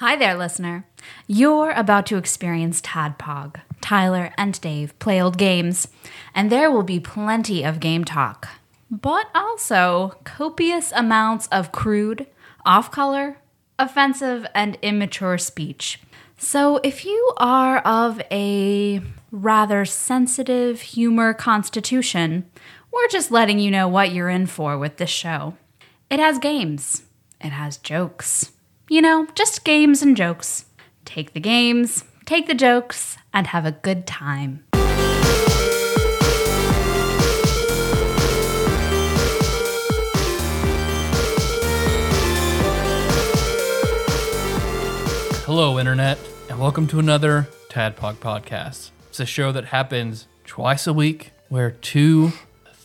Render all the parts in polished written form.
Hi there, listener. You're about to experience Tadpog. Tyler and Dave play old games, and there will be plenty of game talk, but also copious amounts of crude, off-color, offensive, and immature speech. So if you are of a rather sensitive humor constitution, we're just letting you know what you're in for with this show. It has games. It has jokes. You know, just games and jokes. Take the games, take the jokes, and have a good time. Hello, Internet, and welcome to another Tadpog podcast. It's a show that happens twice a week where three.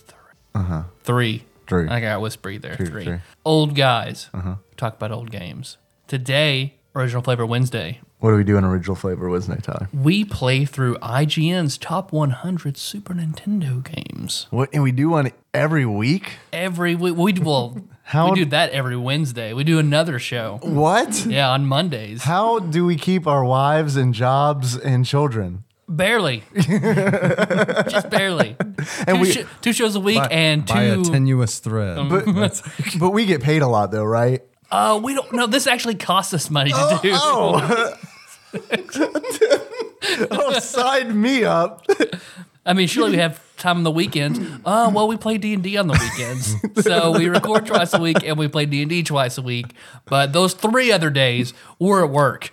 I got whispery there. Three. Old guys talk about old games. Today, Original Flavor Wednesday. What do we do on Original Flavor Wednesday, Tyler? We play through IGN's top 100 Super Nintendo games. What? And we do one every week? Every week. We do that every Wednesday. We do another show. What? Yeah, on Mondays. How do we keep our wives and jobs and children? Barely. Just barely. And two shows a week and two... By a tenuous thread. But we get paid a lot, though, right? We don't know. This actually costs us money to do. Oh, sign me up. I mean, surely we have time on the weekends. Well, we play D&D on the weekends. So we record twice a week and we play D&D twice a week. But those 3 other days, we're at work.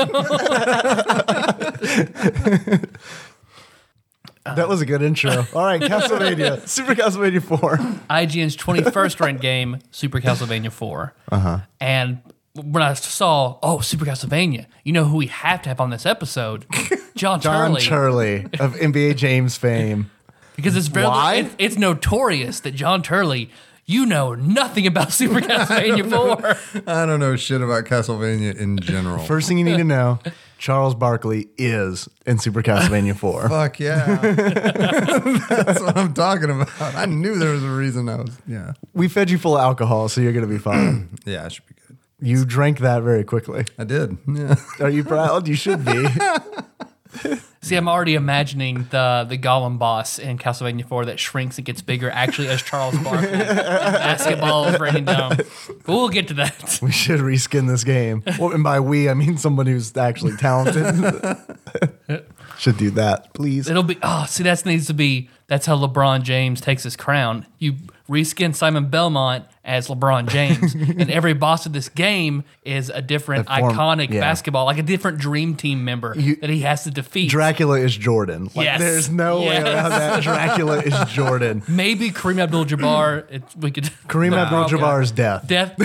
That was a good intro. All right, Castlevania. Super Castlevania 4. IGN's 21st ranked game, Super Castlevania 4. And when I saw, Super Castlevania, you know who we have to have on this episode? John Turley of NBA James fame. Because it's notorious that John Turley, you know nothing about Super Castlevania 4. I don't know shit about Castlevania in general. First thing you need to know, Charles Barkley is in Super Castlevania 4. Fuck yeah. That's what I'm talking about. I knew there was a reason yeah. We fed you full of alcohol, so you're going to be fine. Yeah, I should be good. You drank that very quickly. I did. Yeah. Are you proud? You should be. See, I'm already imagining the Gollum boss in Castlevania 4 that shrinks and gets bigger actually as Charles Barkley. Basketball is raining down. But we'll get to that. We should reskin this game. Well, and by we, I mean someone who's actually talented. Should do that, please. It'll be, that's how LeBron James takes his crown. You reskin Simon Belmont as LeBron James, and every boss of this game is a different iconic basketball, like a different dream team member that he has to defeat. Dracula is Jordan. Like, yes. There's no way around that. Dracula is Jordan. Maybe Kareem Abdul-Jabbar. Kareem Abdul-Jabbar's death. Done.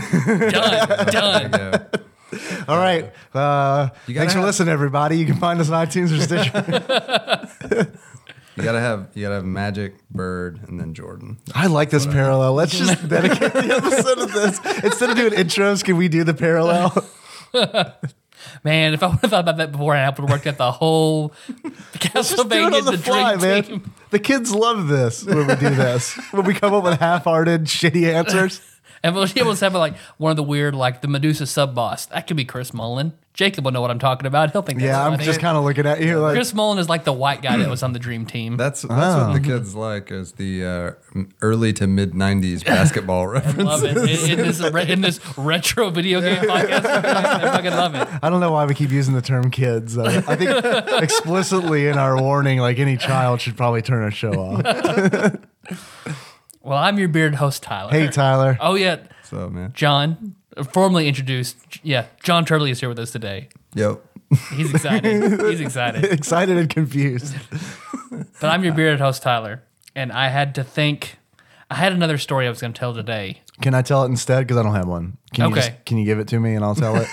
All right. Thanks for listening, everybody. You can find us on iTunes or Stitcher. You gotta have Magic, Bird, and then Jordan. I like this parallel. Let's just dedicate the episode of this. Instead of doing intros, can we do the parallel? Man, if I would have thought about that beforehand, I would have worked out the whole Castlevania the fly, dream man. team. The kids love this when we do this. When we come up with half-hearted, shitty answers. And we'll have like one of the weird, like the Medusa sub-boss. That could be Chris Mullen. Jacob will know what I'm talking about. He'll think that's I'm funny. just kind of looking at you like... Chris Mullen is like the white guy that was on the dream team. That's what the kids like, is the early to mid-90s basketball references. I love it. In this retro video game podcast, I fucking love it. I don't know why we keep using the term kids. I think explicitly in our warning, like any child should probably turn our show off. Well, I'm your bearded host, Tyler. Hey, Tyler. Oh, yeah. What's up, man? John, formally introduced. Yeah, John Turley is here with us today. Yep. He's excited. Excited and confused. But I'm your bearded host, Tyler. And I had to think. I had another story I was going to tell today. Can I tell it instead? Because I don't have one. Can you give it to me and I'll tell it?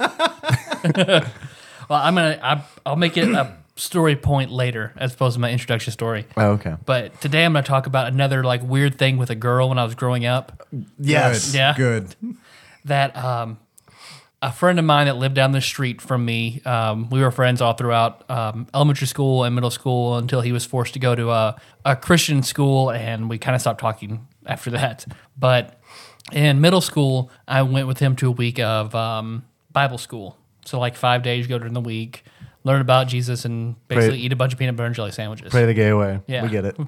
Well, I'll make it a story point later as opposed to my introduction story. Oh, okay. But today I'm going to talk about another like weird thing with a girl when I was growing up. Yes. Yeah. Good. That a friend of mine that lived down the street from me, we were friends all throughout elementary school and middle school until he was forced to go to a Christian school, and we kind of stopped talking after that. But in middle school, I went with him to a week of Bible school. So like 5 days go during the week, learn about Jesus, and basically eat a bunch of peanut butter and jelly sandwiches. Pray the gay away. Yeah. We get it.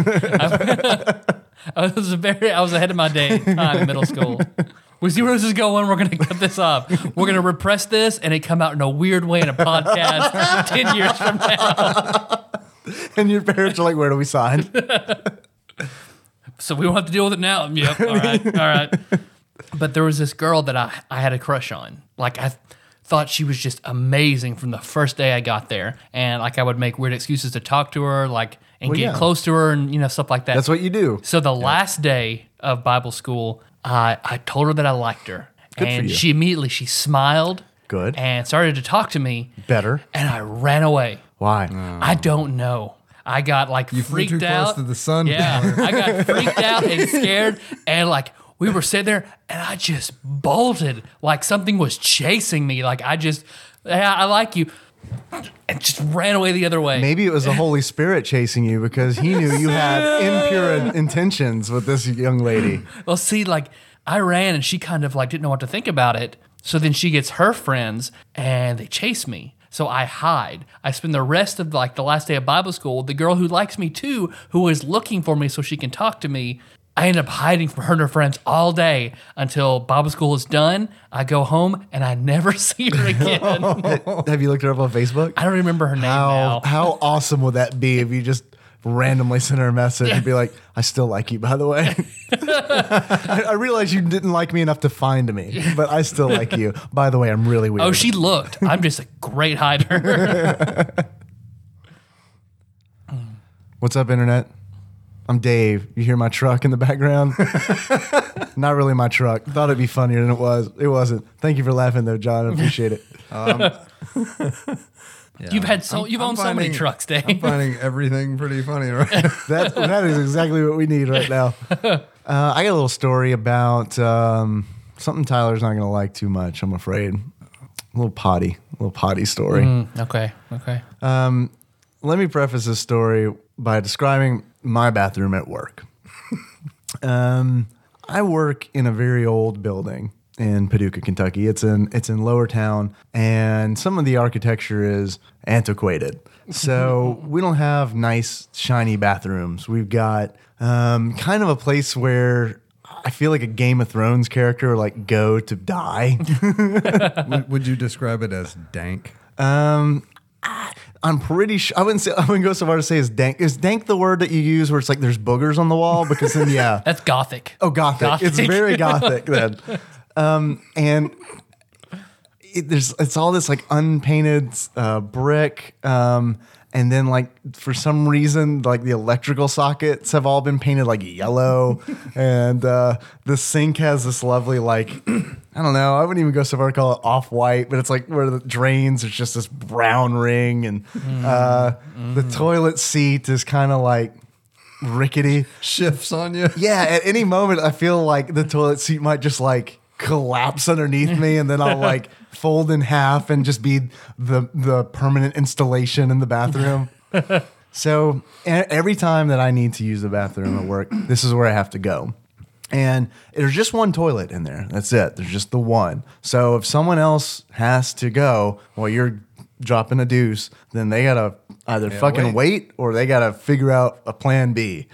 I was ahead of my time in middle school. We see where this is going. We're going to cut this off. We're going to repress this, and it come out in a weird way in a podcast 10 years from now. And your parents are like, where do we sign? So we won't have to deal with it now. Yep. All right. But there was this girl that I had a crush on. Like, I thought she was just amazing from the first day I got there. And like, I would make weird excuses to talk to her, like, and get close to her and, stuff like that. That's what you do. So the last day of Bible school, I told her that I liked her. Good and for you. she immediately, smiled. Good. And started to talk to me. Better. And I ran away. Why? I don't know. I got like freaked flew too out. close to the sun. Yeah, I got freaked out and scared, and like we were sitting there, and I just bolted like something was chasing me. Like I like you, and just ran away the other way. Maybe it was the Holy Spirit chasing you because he knew you had impure intentions with this young lady. Well, see, like I ran, and she kind of like didn't know what to think about it. So then she gets her friends, and they chase me. So I hide. I spend the rest of like the last day of Bible school with the girl who likes me too, who is looking for me so she can talk to me. I end up hiding from her and her friends all day until Bible school is done. I go home and I never see her again. Have you looked her up on Facebook? I don't remember her name now. How awesome would that be if you just randomly sent her a message and be like, I still like you, by the way. I realize you didn't like me enough to find me, but I still like you. By the way, I'm really weird. Oh, she looked. I'm just a great hider. What's up, Internet? I'm Dave. You hear my truck in the background? Not really my truck. Thought it'd be funnier than it was. It wasn't. Thank you for laughing, though, John. I appreciate it. Yeah. You've owned so many trucks, Dave. I'm finding everything pretty funny right now. That is exactly what we need right now. I got a little story about something Tyler's not going to like too much, I'm afraid. A little potty story. Okay. Let me preface this story by describing my bathroom at work. I work in a very old building in Paducah, Kentucky. It's in Lower Town, and some of the architecture is antiquated. So we don't have nice, shiny bathrooms. We've got kind of a place where I feel like a Game of Thrones character would like go to die. Would you describe it as dank? I'm pretty sure I wouldn't go so far to say is dank. Is dank the word that you use where it's like there's boogers on the wall? Because then That's gothic. Oh, gothic. It's very gothic then. And it's all this like unpainted brick. And then like for some reason, like the electrical sockets have all been painted like yellow. And the sink has this lovely like, I don't know, I wouldn't even go so far to call it off-white, but it's like where the drains, it's just this brown ring. And the toilet seat is kind of like rickety. Shifts on you. Yeah, at any moment I feel like the toilet seat might just like collapse underneath me, and then I'll like fold in half and just be the permanent installation in the bathroom. So every time that I need to use the bathroom at work, this is where I have to go. And there's just one toilet in there. That's it. There's just the one. So if someone else has to go while you're dropping a deuce, then they gotta either wait or they gotta figure out a plan B.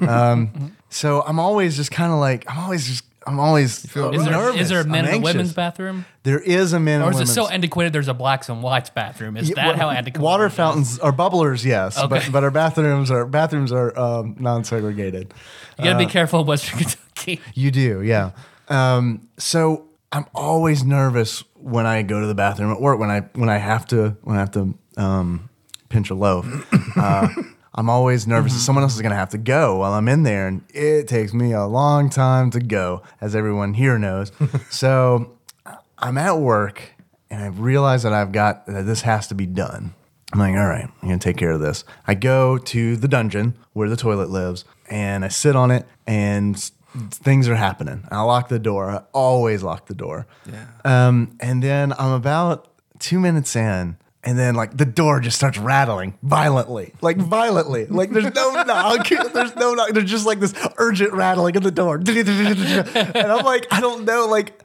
So I'm always just kind of like I'm always nervous. Is there a men I'm and anxious. women's bathroom? There is a men and Or is it women's. so antiquated there's a blacks and whites bathroom? Is that how antiquated Water it is? fountains are bubblers, yes, Okay. but our bathrooms are non-segregated. You got to be careful of Western Kentucky. You do, yeah. So I'm always nervous when I go to the bathroom at work when I have to pinch a loaf. I'm always nervous that someone else is going to have to go while I'm in there, and it takes me a long time to go, as everyone here knows. So I'm at work, and I realize that this has to be done. I'm like, all right, I'm going to take care of this. I go to the dungeon where the toilet lives, and I sit on it, and things are happening. I lock the door. I always lock the door. Yeah. And then I'm about 2 minutes in, and then like the door just starts rattling violently. Like there's no knock. There's just like this urgent rattling of the door. And I'm like, I don't know, like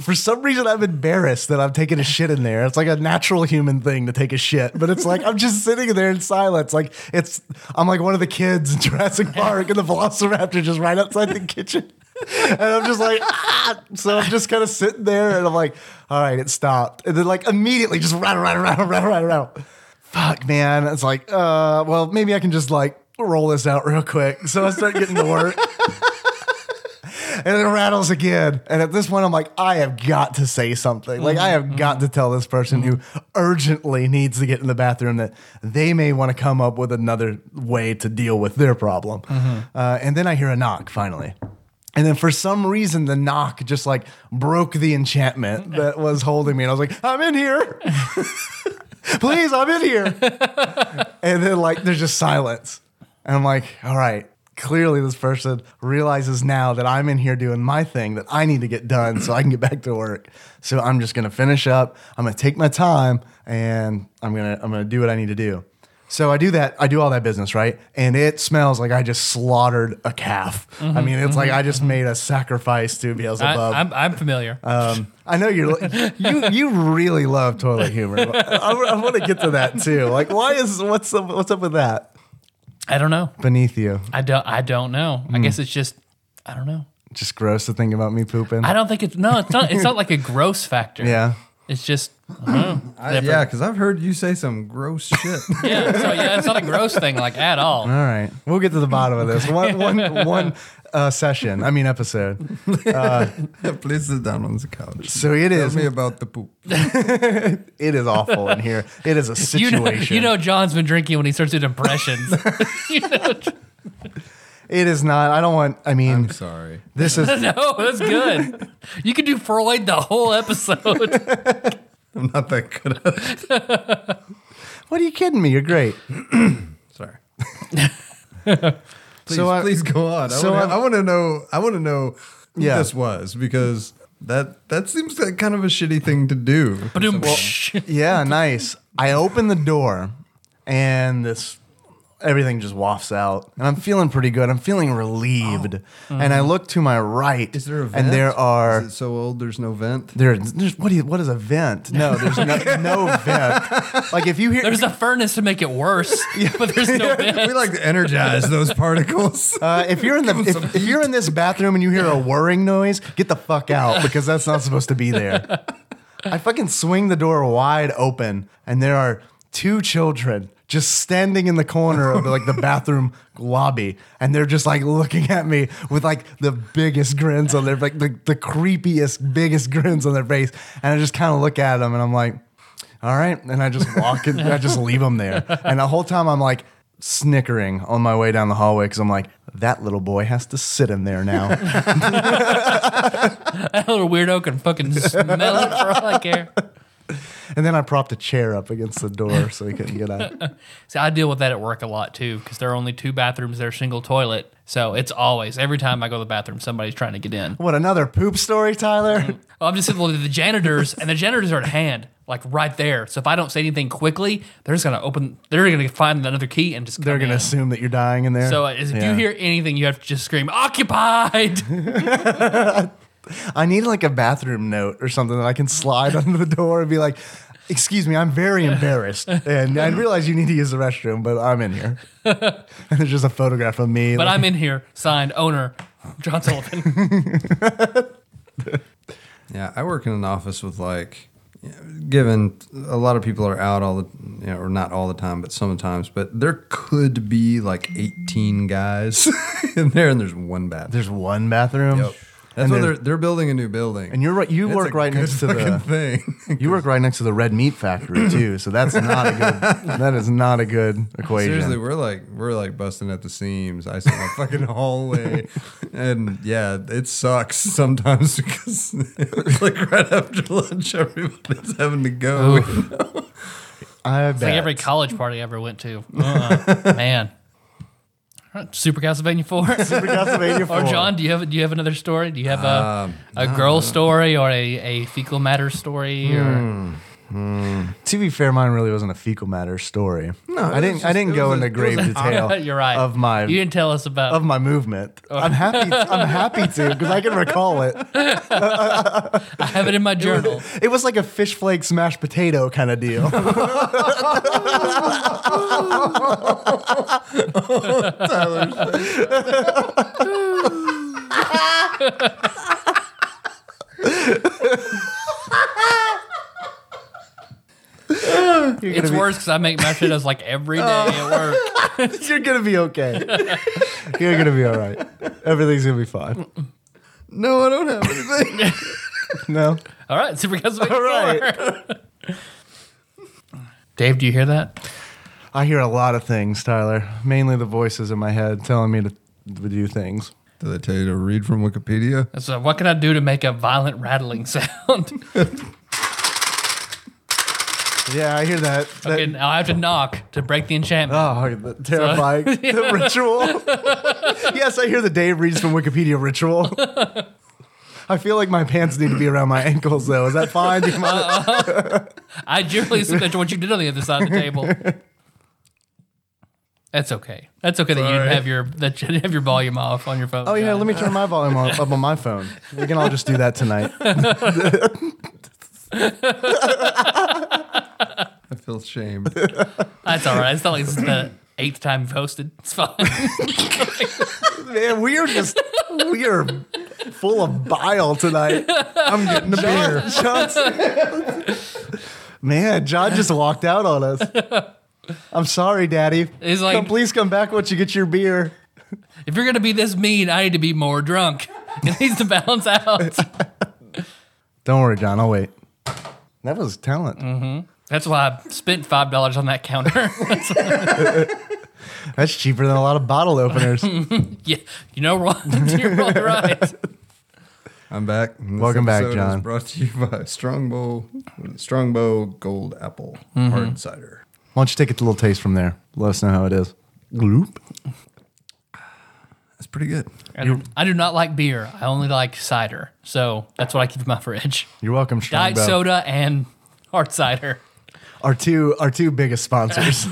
for some reason, I'm embarrassed that I'm taking a shit in there. It's like a natural human thing to take a shit, but it's like I'm just sitting there in silence. Like I'm like one of the kids in Jurassic Park, and the Velociraptor just right outside the kitchen, and I'm just like, ah! So I'm just kind of sitting there, and I'm like, all right, it stopped, and then like immediately just rattle. Fuck, man. It's like, well, maybe I can just like roll this out real quick. So I start getting to work. And it rattles again. And at this point, I'm like, I have got to say something. Like, I have got to tell this person who urgently needs to get in the bathroom that they may want to come up with another way to deal with their problem. And then I hear a knock finally. And then for some reason, the knock just like broke the enchantment that was holding me. And I was like, I'm in here. Please, I'm in here. And then like, there's just silence. And I'm like, all right. Clearly, this person realizes now that I'm in here doing my thing that I need to get done so I can get back to work. So I'm just going to finish up. I'm going to take my time and I'm going to do what I need to do. So I do that. I do all that business, right? And it smells like I just slaughtered a calf. I mean, it's like I just made a sacrifice to Beelzebub. I'm familiar. I know you really love toilet humor. I want to get to that too. Like, what's up with that? I don't know. Beneath you. I don't know. I guess it's just, I don't know. Just gross to think about me pooping. I don't think it's not like a gross factor. Yeah. It's just, I don't know. Yeah, because I've heard you say some gross shit. It's not a gross thing like at all. All right. We'll get to the bottom of this. One episode. Please sit down on the couch. So it is. Tell me about the poop. It is awful in here. It is a situation. You know John's been drinking when he starts doing impressions. It is not. I'm sorry. This is. No, that's good. You could do Freud the whole episode. I'm not that good at it. What are you kidding me? You're great. Sorry. Please go on. I want to know who this was, because that seems like kind of a shitty thing to do. Yeah, nice. I open the door and everything just wafts out, and I'm feeling pretty good. I'm feeling relieved, and I look to my right. Is there a vent? And there are. Is it so old? There's no vent. There's what is a vent? No, there's no vent. Like if you hear, there's a furnace to make it worse, but there's no vent. We like to energize those particles. If you're in this bathroom and you hear a whirring noise, get the fuck out, because that's not supposed to be there. I fucking swing the door wide open, and there are two children just standing in the corner of the bathroom lobby, and they're just like looking at me with like the biggest grins on their the creepiest, biggest grins on their face, and I just kind of look at them and I'm like, all right, and I just walk and I just leave them there, and the whole time I'm like snickering on my way down the hallway because I'm like, that little boy has to sit in there now. That little weirdo can fucking smell it for all I care. And then I propped a chair up against the door so he couldn't get out. See, I deal with that at work a lot too, because there are only two bathrooms, they're single toilet. So it's always, every time I go to the bathroom, somebody's trying to get in. What, another poop story, Tyler? Well, I'm just saying, the janitors, and the janitors are at hand, like right there. So if I don't say anything quickly, they're just going to find another key and just they're going to assume that you're dying in there. So if you hear anything, you have to just scream, occupied! I need like a bathroom note or something that I can slide under the door and be like, excuse me, I'm very embarrassed. And I realize you need to use the restroom, but I'm in here. And there's just a photograph of me. But I'm in here, signed, owner, John Sullivan. Yeah, I work in an office with given a lot of people are out or not all the time, but sometimes, but there could be like 18 guys in there, and there's one bathroom. There's one bathroom? Yep. That's why they're building a new building. And you're right. You work right next to the thing. You work right next to the red meat factory too. So that's not a good. That is not a good equation. Seriously, we're like busting at the seams. I see my fucking hallway, and yeah, it sucks sometimes because it's like right after lunch, everybody's having to go. You know? It's like every college party I ever went to. Man. Super Castlevania 4. Super Castlevania 4. Or John, do you have another story? Do you have a girl story or a fecal matter story? To be fair, mine really wasn't a fecal matter story. No, I didn't go into grave detail. You're right. Of my You didn't tell us about of my movement. I'm happy to because I can recall it. I have it in my journal. It was like a fish flakes mashed potato kind of deal. It's worse because I make mashed potatoes like every day at work. You're gonna be okay. You're gonna be all right. Everything's gonna be fine. No, I don't have anything. No. All right, Super Castlevania. All right. 4. Dave, do you hear that? I hear a lot of things, Tyler. Mainly the voices in my head telling me to do things. Did they tell you to read from Wikipedia? So what can I do to make a violent rattling sound? Yeah, I hear that. Okay, I'll have to knock to break the enchantment. Oh, the terrifying the ritual. Yes, I hear the Dave reads from Wikipedia ritual. I feel like my pants need to be around my ankles, though. Is that fine? Do you mind? I generally assume that's what you did on the other side of the table. That's okay. That's okay that you didn't have your volume off on your phone. Oh, yeah, let me turn my volume up on my phone. We can all just do that tonight. I feel shame. That's all right. It's not like this is the 8th time you've hosted. It's fine. Man, we are full of bile tonight. I'm getting a beer. Man, John just walked out on us. I'm sorry, Daddy. He's like, please come back once you get your beer. If you're going to be this mean, I need to be more drunk. It needs to balance out. Don't worry, John. I'll wait. That was talent. Mm-hmm. That's why I spent $5 on that counter. That's cheaper than a lot of bottle openers. Yeah, you know what? You're right. I'm back. Welcome back, John. Is brought to you by Strongbow Gold Apple Hard Cider. Why don't you take a little taste from there? Let us know how it is. Gloop. That's pretty good. I do not like beer. I only like cider. So that's what I keep in my fridge. You're welcome, Diet Strongbow. soda and hard cider. Our two biggest sponsors.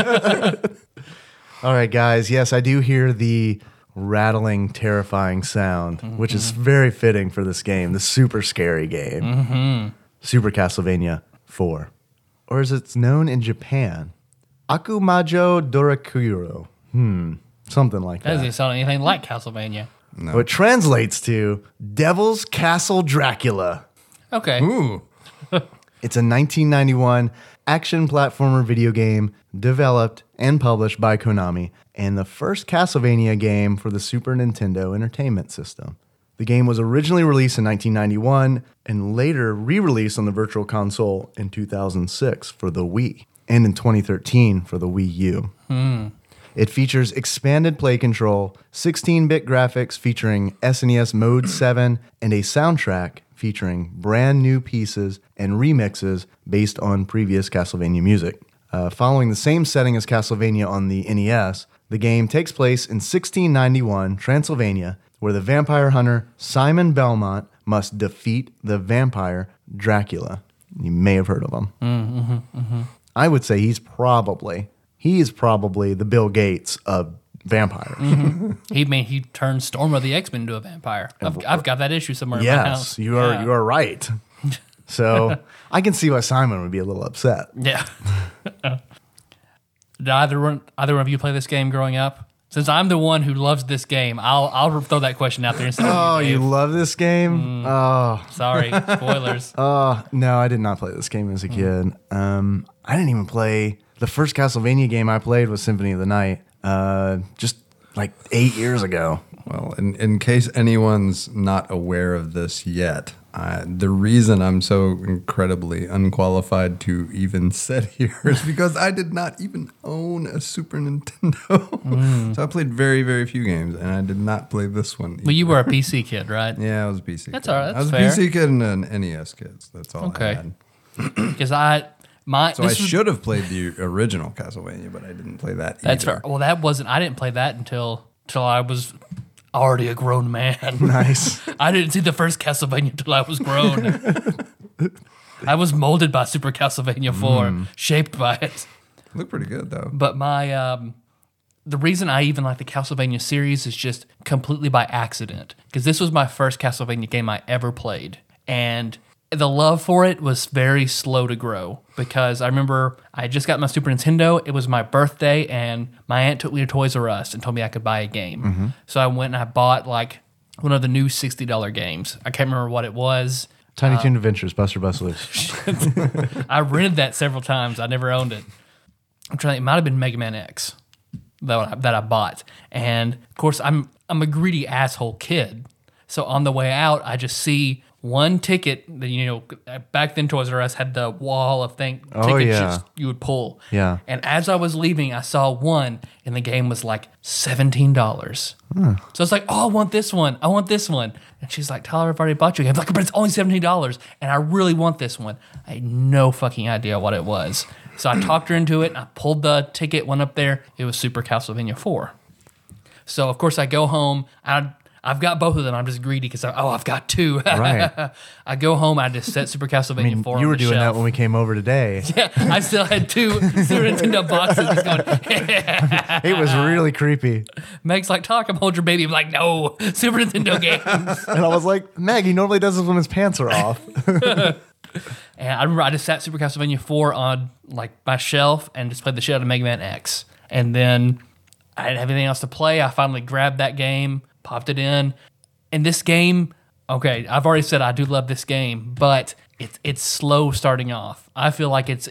All right, guys. Yes, I do hear the rattling, terrifying sound, which is very fitting for this game, the super scary game, Super Castlevania 4. Or as it's known in Japan, Akumajo Dorakuro. Something like That that. doesn't sound anything like Castlevania. No. What translates to Devil's Castle Dracula. Okay. Ooh. It's a 1991 action platformer video game developed and published by Konami, and the first Castlevania game for the Super Nintendo Entertainment System. The game was originally released in 1991 and later re-released on the Virtual Console in 2006 for the Wii and in 2013 for the Wii U. It features expanded play control, 16-bit graphics featuring SNES Mode 7, and a soundtrack featuring brand new pieces and remixes based on previous Castlevania music. Following the same setting as Castlevania on the NES, the game takes place in 1691 Transylvania, where the vampire hunter Simon Belmont must defeat the vampire Dracula. You may have heard of him. I would say he's probably the Bill Gates of vampires. He turned Storm of the X-Men into a vampire. I've got that issue somewhere in my house. Yes, you are right. So I can see why Simon would be a little upset. Yeah. Did either one of you play this game growing up? Since I'm the one who loves this game, I'll throw that question out there instead of Oh, you Dave. love this game? Oh, Sorry, spoilers. no, I did not play this game as a kid. I didn't even play the first Castlevania game I played was Symphony of the Night. Just like 8 years ago. Well, in case anyone's not aware of this yet, the reason I'm so incredibly unqualified to even sit here is because I did not even own a Super Nintendo. So I played very, very few games, and I did not play this one. Well, you were a PC kid, right? Yeah, I was a PC kid. That's all right, I was that's a PC kid and an NES kid. So that's all Okay. I had. Because So I should have played the original Castlevania, but I didn't play that either. That's fair. Well, I didn't play that until I was already a grown man. Nice. I didn't see the first Castlevania until I was grown. I was molded by Super Castlevania 4, shaped by it. Look pretty good though. But my the reason I even like the Castlevania series is just completely by accident, because this was my first Castlevania game I ever played, and the love for it was very slow to grow, because I remember I just got my Super Nintendo. It was my birthday, and my aunt took me to Toys R Us and told me I could buy a game. So I went and I bought like one of the new $60 games. I can't remember what it was. Tiny Toon Adventures, Buster Bustlers. I rented that several times. I never owned it. I'm trying. It might have been Mega Man X that I bought, and of course I'm a greedy asshole kid. So on the way out, I just see one ticket that, back then Toys R Us had the wall of tickets you would pull. Yeah. And as I was leaving, I saw one, and the game was like $17. So I was like, oh, I want this one. I want this one. And she's like, Tyler, I've already bought you a game. I'm like, but it's only $17, and I really want this one. I had no fucking idea what it was. So I talked her into it, and I pulled the ticket, went up there. It was Super Castlevania 4. So, of course, I go home. I've got both of them. I'm just greedy because I've got two. Right. I go home. I just set Super Castlevania 4 on you were the doing shelf. that when we came over today. Yeah, I still had two Super Nintendo boxes. Just going, It was really creepy. Meg's like, Talk, I'm hold your baby. I'm like, no, Super Nintendo games. And I was like, Maggie normally does this when his pants are off. And I remember I just sat Super Castlevania 4 on like my shelf and just played the shit out of Mega Man X. And then I didn't have anything else to play. I finally grabbed that game, popped it in. And this game, okay, I've already said I do love this game, but it's slow starting off. I feel like it's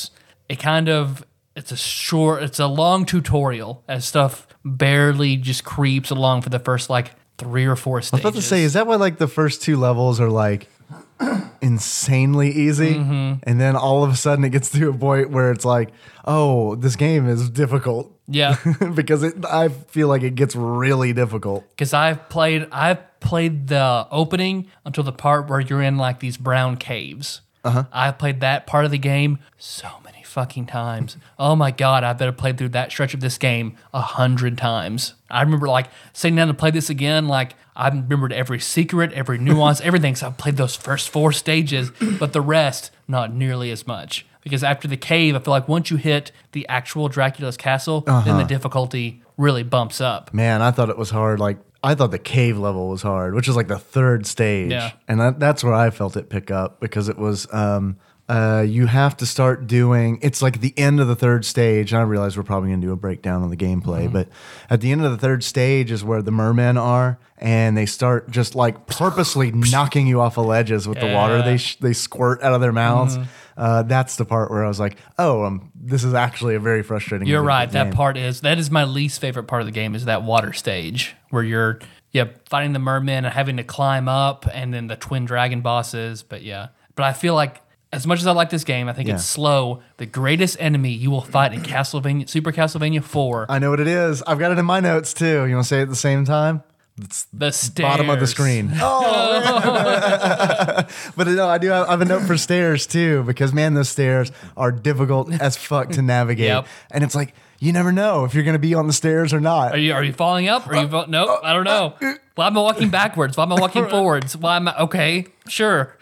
a long tutorial as stuff barely just creeps along for the first like 3 or 4 stages. I was about to say, is that why like the first 2 levels are like insanely easy, and then all of a sudden it gets to a point where it's like, oh, this game is difficult. Yeah. Because I feel like it gets really difficult. Because I've played the opening until the part where you're in like these brown caves. I've played that part of the game so many fucking times. Oh my God, I better play through that stretch of this game 100 times. I remember like sitting down to play this again, like I remembered every secret, every nuance, everything. So I played those first 4 stages, but the rest, not nearly as much. Because after the cave, I feel like once you hit the actual Dracula's castle, then the difficulty really bumps up. Man, I thought it was hard. Like, I thought the cave level was hard, which is like the 3rd stage. Yeah. And that's where I felt it pick up, because it was, you have to start doing, it's like the end of the 3rd stage. And I realize we're probably going to do a breakdown on the gameplay, but at the end of the 3rd stage is where the mermen are, and they start just like purposely knocking you off of ledges with the water they squirt out of their mouths. That's the part where I was like, oh, this is actually a very frustrating You're right. game. That is my least favorite part of the game, is that water stage where you're fighting the mermen and having to climb up, and then the twin dragon bosses. But I feel like as much as I like this game, I think it's slow. The greatest enemy you will fight in Super Castlevania 4. I know what it is. I've got it in my notes too. You want to say it at the same time? It's the stairs. Bottom of the screen. Oh, but no, I have a note for stairs too, because man, those stairs are difficult as fuck to navigate. Yep. And it's like, you never know if you're going to be on the stairs or not. Are you falling up? Nope, I don't know. Why am I walking backwards? Why am I walking forwards? Why am I okay? Sure.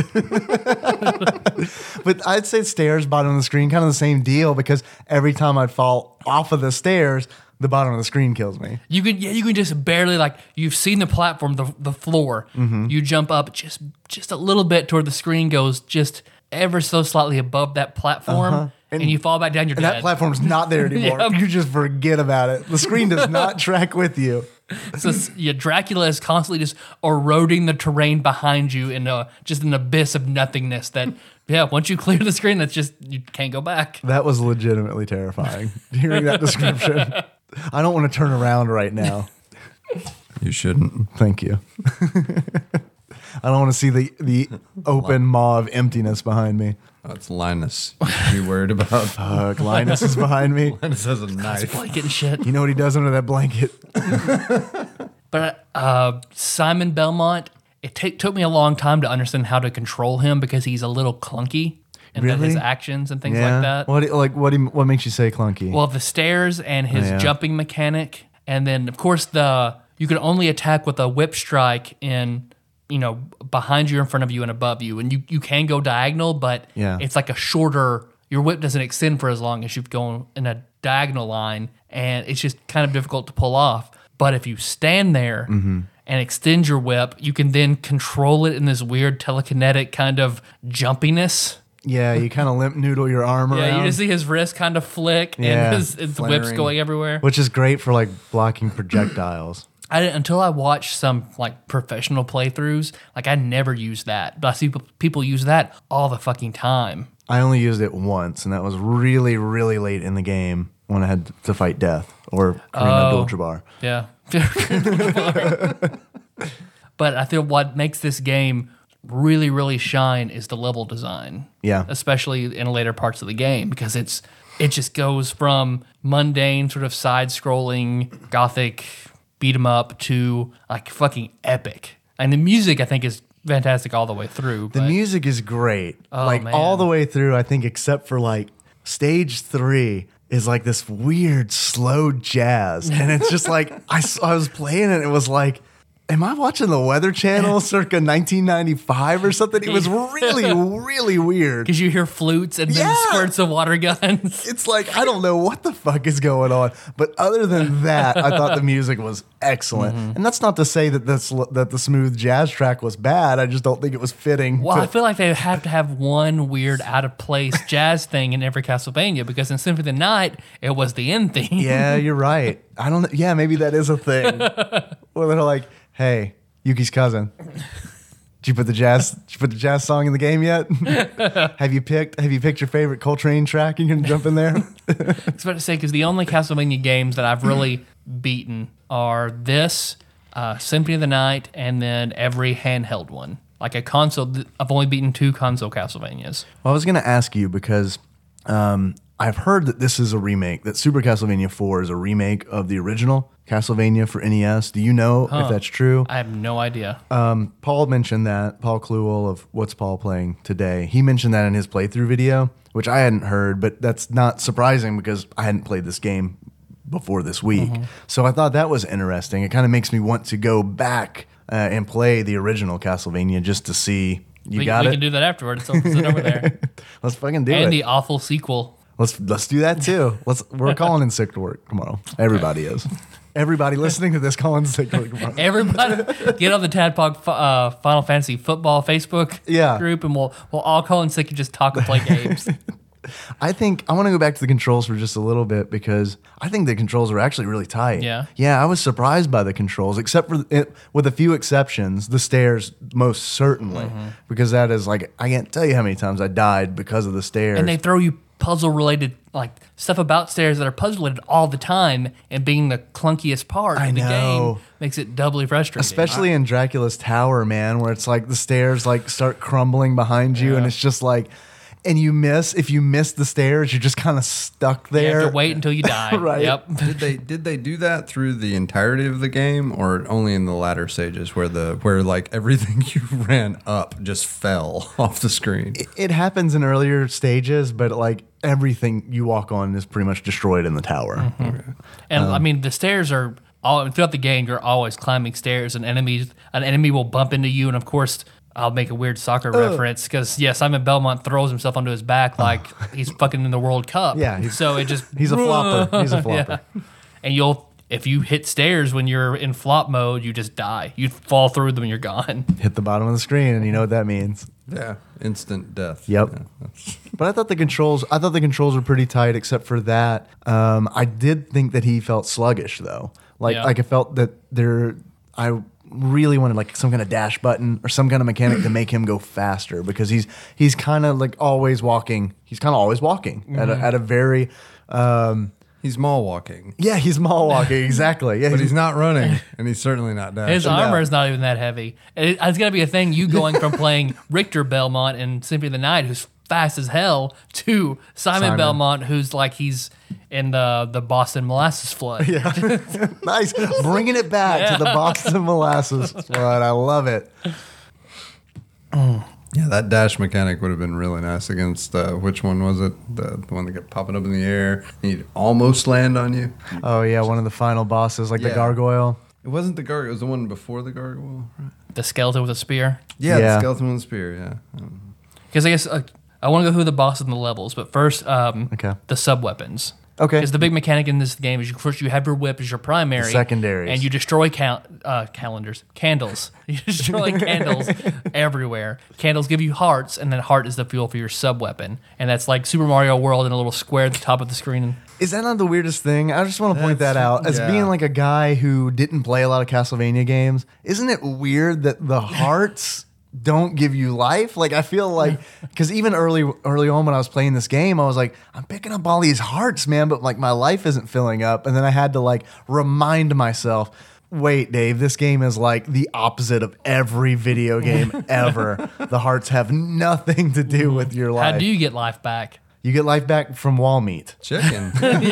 But I'd say stairs, bottom of the screen, kind of the same deal, because every time I'd fall off of the stairs, the bottom of the screen kills me. You can just barely, like, you've seen the platform, the floor. You jump up just a little bit toward the screen goes just ever so slightly above that platform, and you fall back down. You're dead. That platform's not there anymore. Yep. You just forget about it. The screen does not track with you. So Dracula is constantly just eroding the terrain behind you in just an abyss of nothingness that, once you clear the screen, that's just, you can't go back. That was legitimately terrifying. Hearing that description. I don't want to turn around right now. You shouldn't. Thank you. I don't want to see the open maw of emptiness behind me. That's Linus. You worried about? Linus is behind me. Linus has a knife. Blanket and shit. You know what he does under that blanket? But Simon Belmont, it took me a long time to understand how to control him, because he's a little clunky in his actions and things like that. What makes you say clunky? Well, the stairs and his jumping mechanic, and then of course you can only attack with a whip strike in behind you, in front of you, and above you. And you can go diagonal, but it's like a shorter, your whip doesn't extend for as long as you go in a diagonal line, and it's just kind of difficult to pull off. But if you stand there and extend your whip, you can then control it in this weird telekinetic kind of jumpiness. Yeah, you kind of limp noodle your arm around. Yeah, you just see his wrist kind of flick and his whip's going everywhere. Which is great for like blocking projectiles. Until I watched some like professional playthroughs, like I never used that. But I see people use that all the fucking time. I only used it once, and that was really, really late in the game when I had to fight Death or Kareem Abdul-Jabbar. Yeah. But I feel what makes this game really, really shine is the level design. Yeah. Especially in later parts of the game, because it just goes from mundane sort of side-scrolling gothic beat 'em up to like fucking epic. And the music I think is fantastic all the way through. The music is great. Man. All the way through, I think, except for like stage 3 is like this weird slow jazz. And it's just like, I was playing it and it was like, am I watching the Weather Channel circa 1995 or something? It was really, really weird. Because you hear flutes and then squirts of water guns. It's like, I don't know what the fuck is going on. But other than that, I thought the music was excellent. And that's not to say that the smooth jazz track was bad. I just don't think it was fitting. Well, I feel like they have to have one weird out-of-place jazz thing in every Castlevania, because in Symphony of the Night, it was the end theme. Yeah, you're right. I don't know. Yeah, maybe that is a thing. Where they're like, hey, Yuki's cousin. Did you put the jazz song in the game yet? Have you picked your favorite Coltrane track? You can jump in there. I was about to say, because the only Castlevania games that I've really beaten are this, Symphony of the Night, and then every handheld one. Like a console, I've only beaten 2 console Castlevanias. Well, I was going to ask you because I've heard that this is a remake, that Super Castlevania 4 is a remake of the original Castlevania for NES. Do you know if that's true? I have no idea. Paul mentioned that. Paul Kluel of What's Paul Playing Today. He mentioned that in his playthrough video, which I hadn't heard, but that's not surprising because I hadn't played this game before this week. So I thought that was interesting. It kind of makes me want to go back and play the original Castlevania just to see. We can do that afterward. It's over there. Let's fucking do it. And the awful sequel. Let's do that too. We're calling in sick to work tomorrow. Everybody is. Everybody listening to this, calling sick to work tomorrow. Everybody, get on the Tadpog Final Fantasy Football Facebook group, and we'll all call in sick and just talk and play games. I want to go back to the controls for just a little bit because I think the controls are actually really tight. Yeah, I was surprised by the controls, except for with a few exceptions, the stairs most certainly, because that is like, I can't tell you how many times I died because of the stairs. And they throw you puzzle-related, like stuff about stairs that are puzzle-related all the time, and being the clunkiest part of the game makes it doubly frustrating. Especially in Dracula's Tower, man, where it's like the stairs like start crumbling behind you, and it's just like, and if you miss the stairs, you're just kind of stuck there. You have to wait until you die. Right. Yep. Did they do that through the entirety of the game, or only in the latter stages where like everything you ran up just fell off the screen? It happens in earlier stages, but like everything you walk on is pretty much destroyed in the tower. Okay. And I mean, the stairs are throughout the game. You're always climbing stairs, and an enemy will bump into you, and of course, I'll make a weird soccer reference because Simon Belmont throws himself onto his back like he's fucking in the World Cup. Yeah, he's a flopper. He's a flopper. Yeah. And if you hit stairs when you're in flop mode, you just die. You fall through them and you're gone. Hit the bottom of the screen, and you know what that means. Yeah, instant death. Yep. Yeah. But I thought the controls were pretty tight, except for that. I did think that he felt sluggish though. Like I felt that I really wanted like some kind of dash button or some kind of mechanic to make him go faster, because he's kind of like always walking. He's kind of always walking at a very. He's mall walking. Yeah, he's mall walking, exactly. Yeah, but he's not running, and he's certainly not dashing. His armor is not even that heavy. It's going to be a thing, you going from playing Richter Belmont in Symphony of the Night, who's fast as hell, to Simon Belmont, who's like he's in the Boston Molasses Flood. Yeah, nice. Bringing it back to the Boston Molasses Flood. I love it. Yeah, that dash mechanic would have been really nice against, which one was it? The one that kept popping up in the air. And he'd almost land on you. Oh, yeah, one of the final bosses, like the gargoyle. It wasn't the gargoyle. It was the one before the gargoyle. Right? The skeleton with a spear. Yeah, Yeah. the skeleton with the spear. Yeah. Because I guess I want to go through the bosses and the levels, but first, Okay. the sub weapons. Okay. Because the big mechanic in this game is first you have your whip as your primary, The secondaries. and you destroy candles. You destroy candles everywhere. Candles give you hearts, and then heart is the fuel for your sub weapon, and that's like Super Mario World in a little square at the top of the screen. Is that not the weirdest thing? I just want to point that out. As yeah. being like a guy who didn't play a lot of Castlevania games, isn't it weird that the hearts don't give you life? Like, I feel like, because even early on when I was playing this game, I was like, I'm picking up all these hearts, man, but like my life isn't filling up. And then I had to like remind myself, wait, Dave, this game is like the opposite of every video game ever. The hearts have nothing to do with your life. How do you get life back? You get life back from wall meat, Chicken.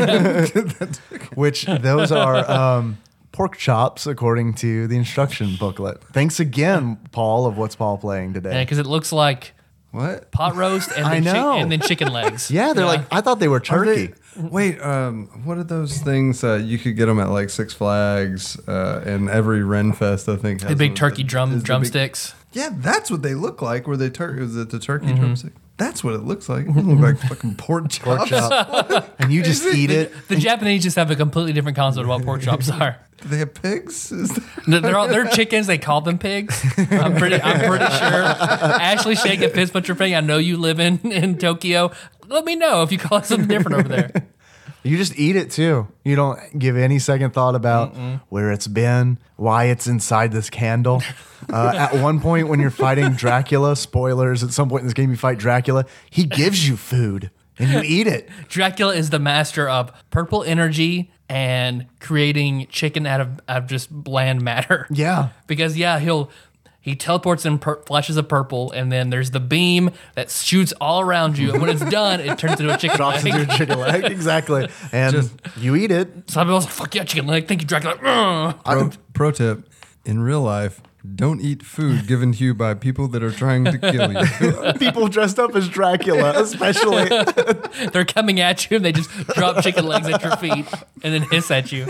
which those are pork chops according to the instruction booklet. Thanks again, Paul, of What's Paul Playing today. Because it looks like What? pot roast and I then, know. and then chicken legs. Yeah, they're like, I thought they were Are turkey. Wait, what are those things? You could get them at like Six Flags and every Renfest, I think. Has The big them. turkey Is the big- drumsticks. Yeah, that's what they look like. Were they is it the turkey drumstick? That's what it looks like. It doesn't look like fucking pork chops. Pork chop. And you just eat it. The Japanese just have a completely different concept of what pork chops are. Do they have pigs? Is that- They're chickens. They call them pigs. I'm pretty sure. Ashley Shake at Fist Butcher Ping. I know you live in Tokyo. Let me know if you call it something different over there. You just eat it too. You don't give any second thought about where it's been, why it's inside this candle. At one point, when you're fighting Dracula, spoilers, at some point in this game, you fight Dracula, he gives you food and you eat it. Dracula is the master of purple energy and creating chicken out of just bland matter. Yeah. Because he teleports in flashes of purple, and then there's the beam that shoots all around you. And when it's done, it turns into a chicken Drops into leg. your chicken leg. Exactly. And you eat it. Some people say, fuck yeah, chicken leg. Thank you, Dracula. Pro tip: in real life, don't eat food given to you by people that are trying to kill you. People dressed up as Dracula, especially. They're coming at you, and they just drop chicken legs at your feet and then hiss at you.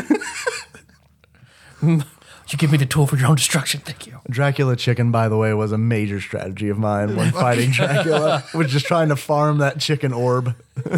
You give me the tool for your own destruction. Thank you. Dracula chicken, by the way, was a major strategy of mine when fighting Dracula. Was just trying to farm that chicken orb.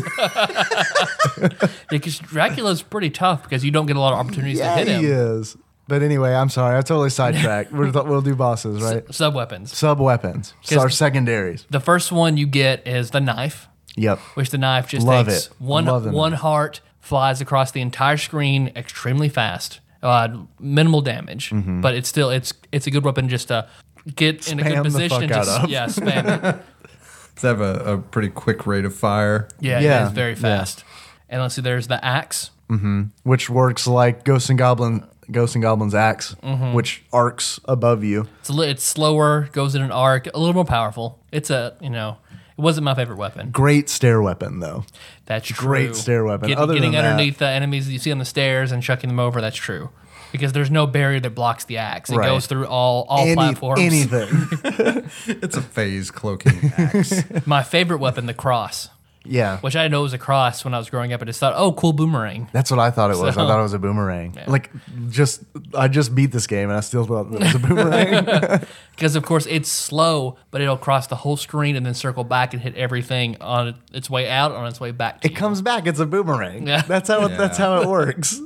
Because Dracula's pretty tough because you don't get a lot of opportunities to Yeah, hit him. he is. But anyway, I'm sorry. I totally sidetracked. We'll do bosses, right? Sub weapons. Sub weapons. So our secondaries. The first one you get is the knife, Yep. which the knife just Love takes it. one Love the knife. heart, flies across the entire screen extremely fast. Minimal damage, but it's still it's a good weapon just to get in a Spam good the position. fuck out of. Yeah, spam it. Does have a pretty quick rate of fire. Yeah, Yeah, it's very yeah. fast. And let's see, there's the axe. Which works like Ghost and Goblin's axe, which arcs above you. It's slower, goes in an arc, a little more powerful. It wasn't my favorite weapon. Great stair weapon, though. That's true. Great stair weapon. Other Getting than that- underneath the enemies that you see on the stairs and chucking them over, that's true. Because there's no barrier that blocks the axe. It Right. goes through all platforms. Anything. It's a phase cloaking axe. My favorite weapon, the cross, Yeah. which I didn't know was a cross when I was growing up. I just thought, oh, cool boomerang. That's what I thought it was. So- I thought it was a boomerang. Yeah. Like, I just beat this game and I still thought it was a boomerang. Because, of course, it's slow, but it'll cross the whole screen and then circle back and hit everything on its way out, on its way back to It comes back. It's a boomerang. Yeah. That's how it works.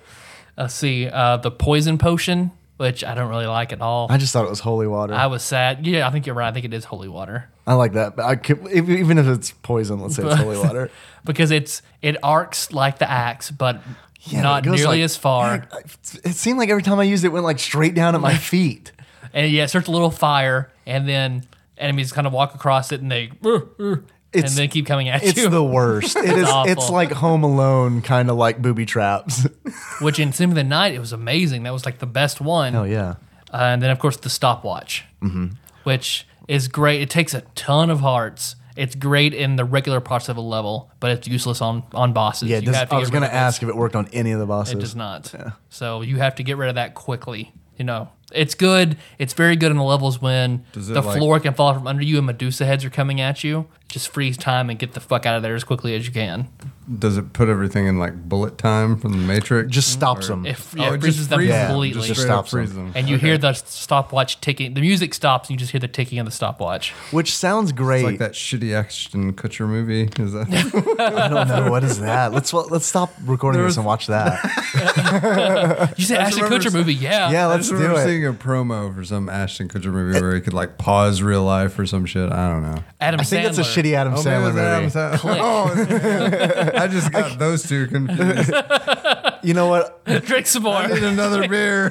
see, the poison potion, which I don't really like at all. I just thought it was holy water. I was sad. Yeah, I think you're right. I think it is holy water. I like that. But even if it's poison, let's say it's holy water. Because it arcs like the axe, but Yeah, not it goes nearly like- as far. It seemed like every time I used it, it went like straight down at my feet. And yeah, it starts a little fire, and then enemies kind of walk across it, and they and then keep coming at It's you. the worst. It is. awful. It's like Home Alone, kind of like booby traps. Which in Symphony of the Night, it was amazing. That was like the best one. Oh yeah. And then of course the stopwatch, which is great. It takes a ton of hearts. It's great in the regular parts of a level, but it's useless on bosses. Yeah. You have to I was get going rid to of it. ask if it worked on any of the bosses. It does not. So you have to get rid of that quickly. It's good. It's very good in the levels when Does it, the like- floor can fall from under you and Medusa heads are coming at you. Just freeze time and get the fuck out of there as quickly as you can. does it put everything in like bullet time from the Matrix? Just stops them. It it freezes just them freezes completely. just straight up stops them. freeze them. And you hear the stopwatch ticking. The music stops, and you just hear the ticking of the stopwatch. Which sounds great. It's like that shitty Ashton Kutcher movie. Is that? I don't know. What is that? Let's stop recording this and watch that. You say Ashton remember Kutcher movie? Yeah. Yeah, I let's just do remember it. seeing a promo for some Ashton Kutcher movie where he could like pause real life or some shit. I don't know. Adam I think Sandler. that's a shitty Adam Sandler movie. Click. Oh, I just got those two confused. You know what? Drink some more. I need another beer.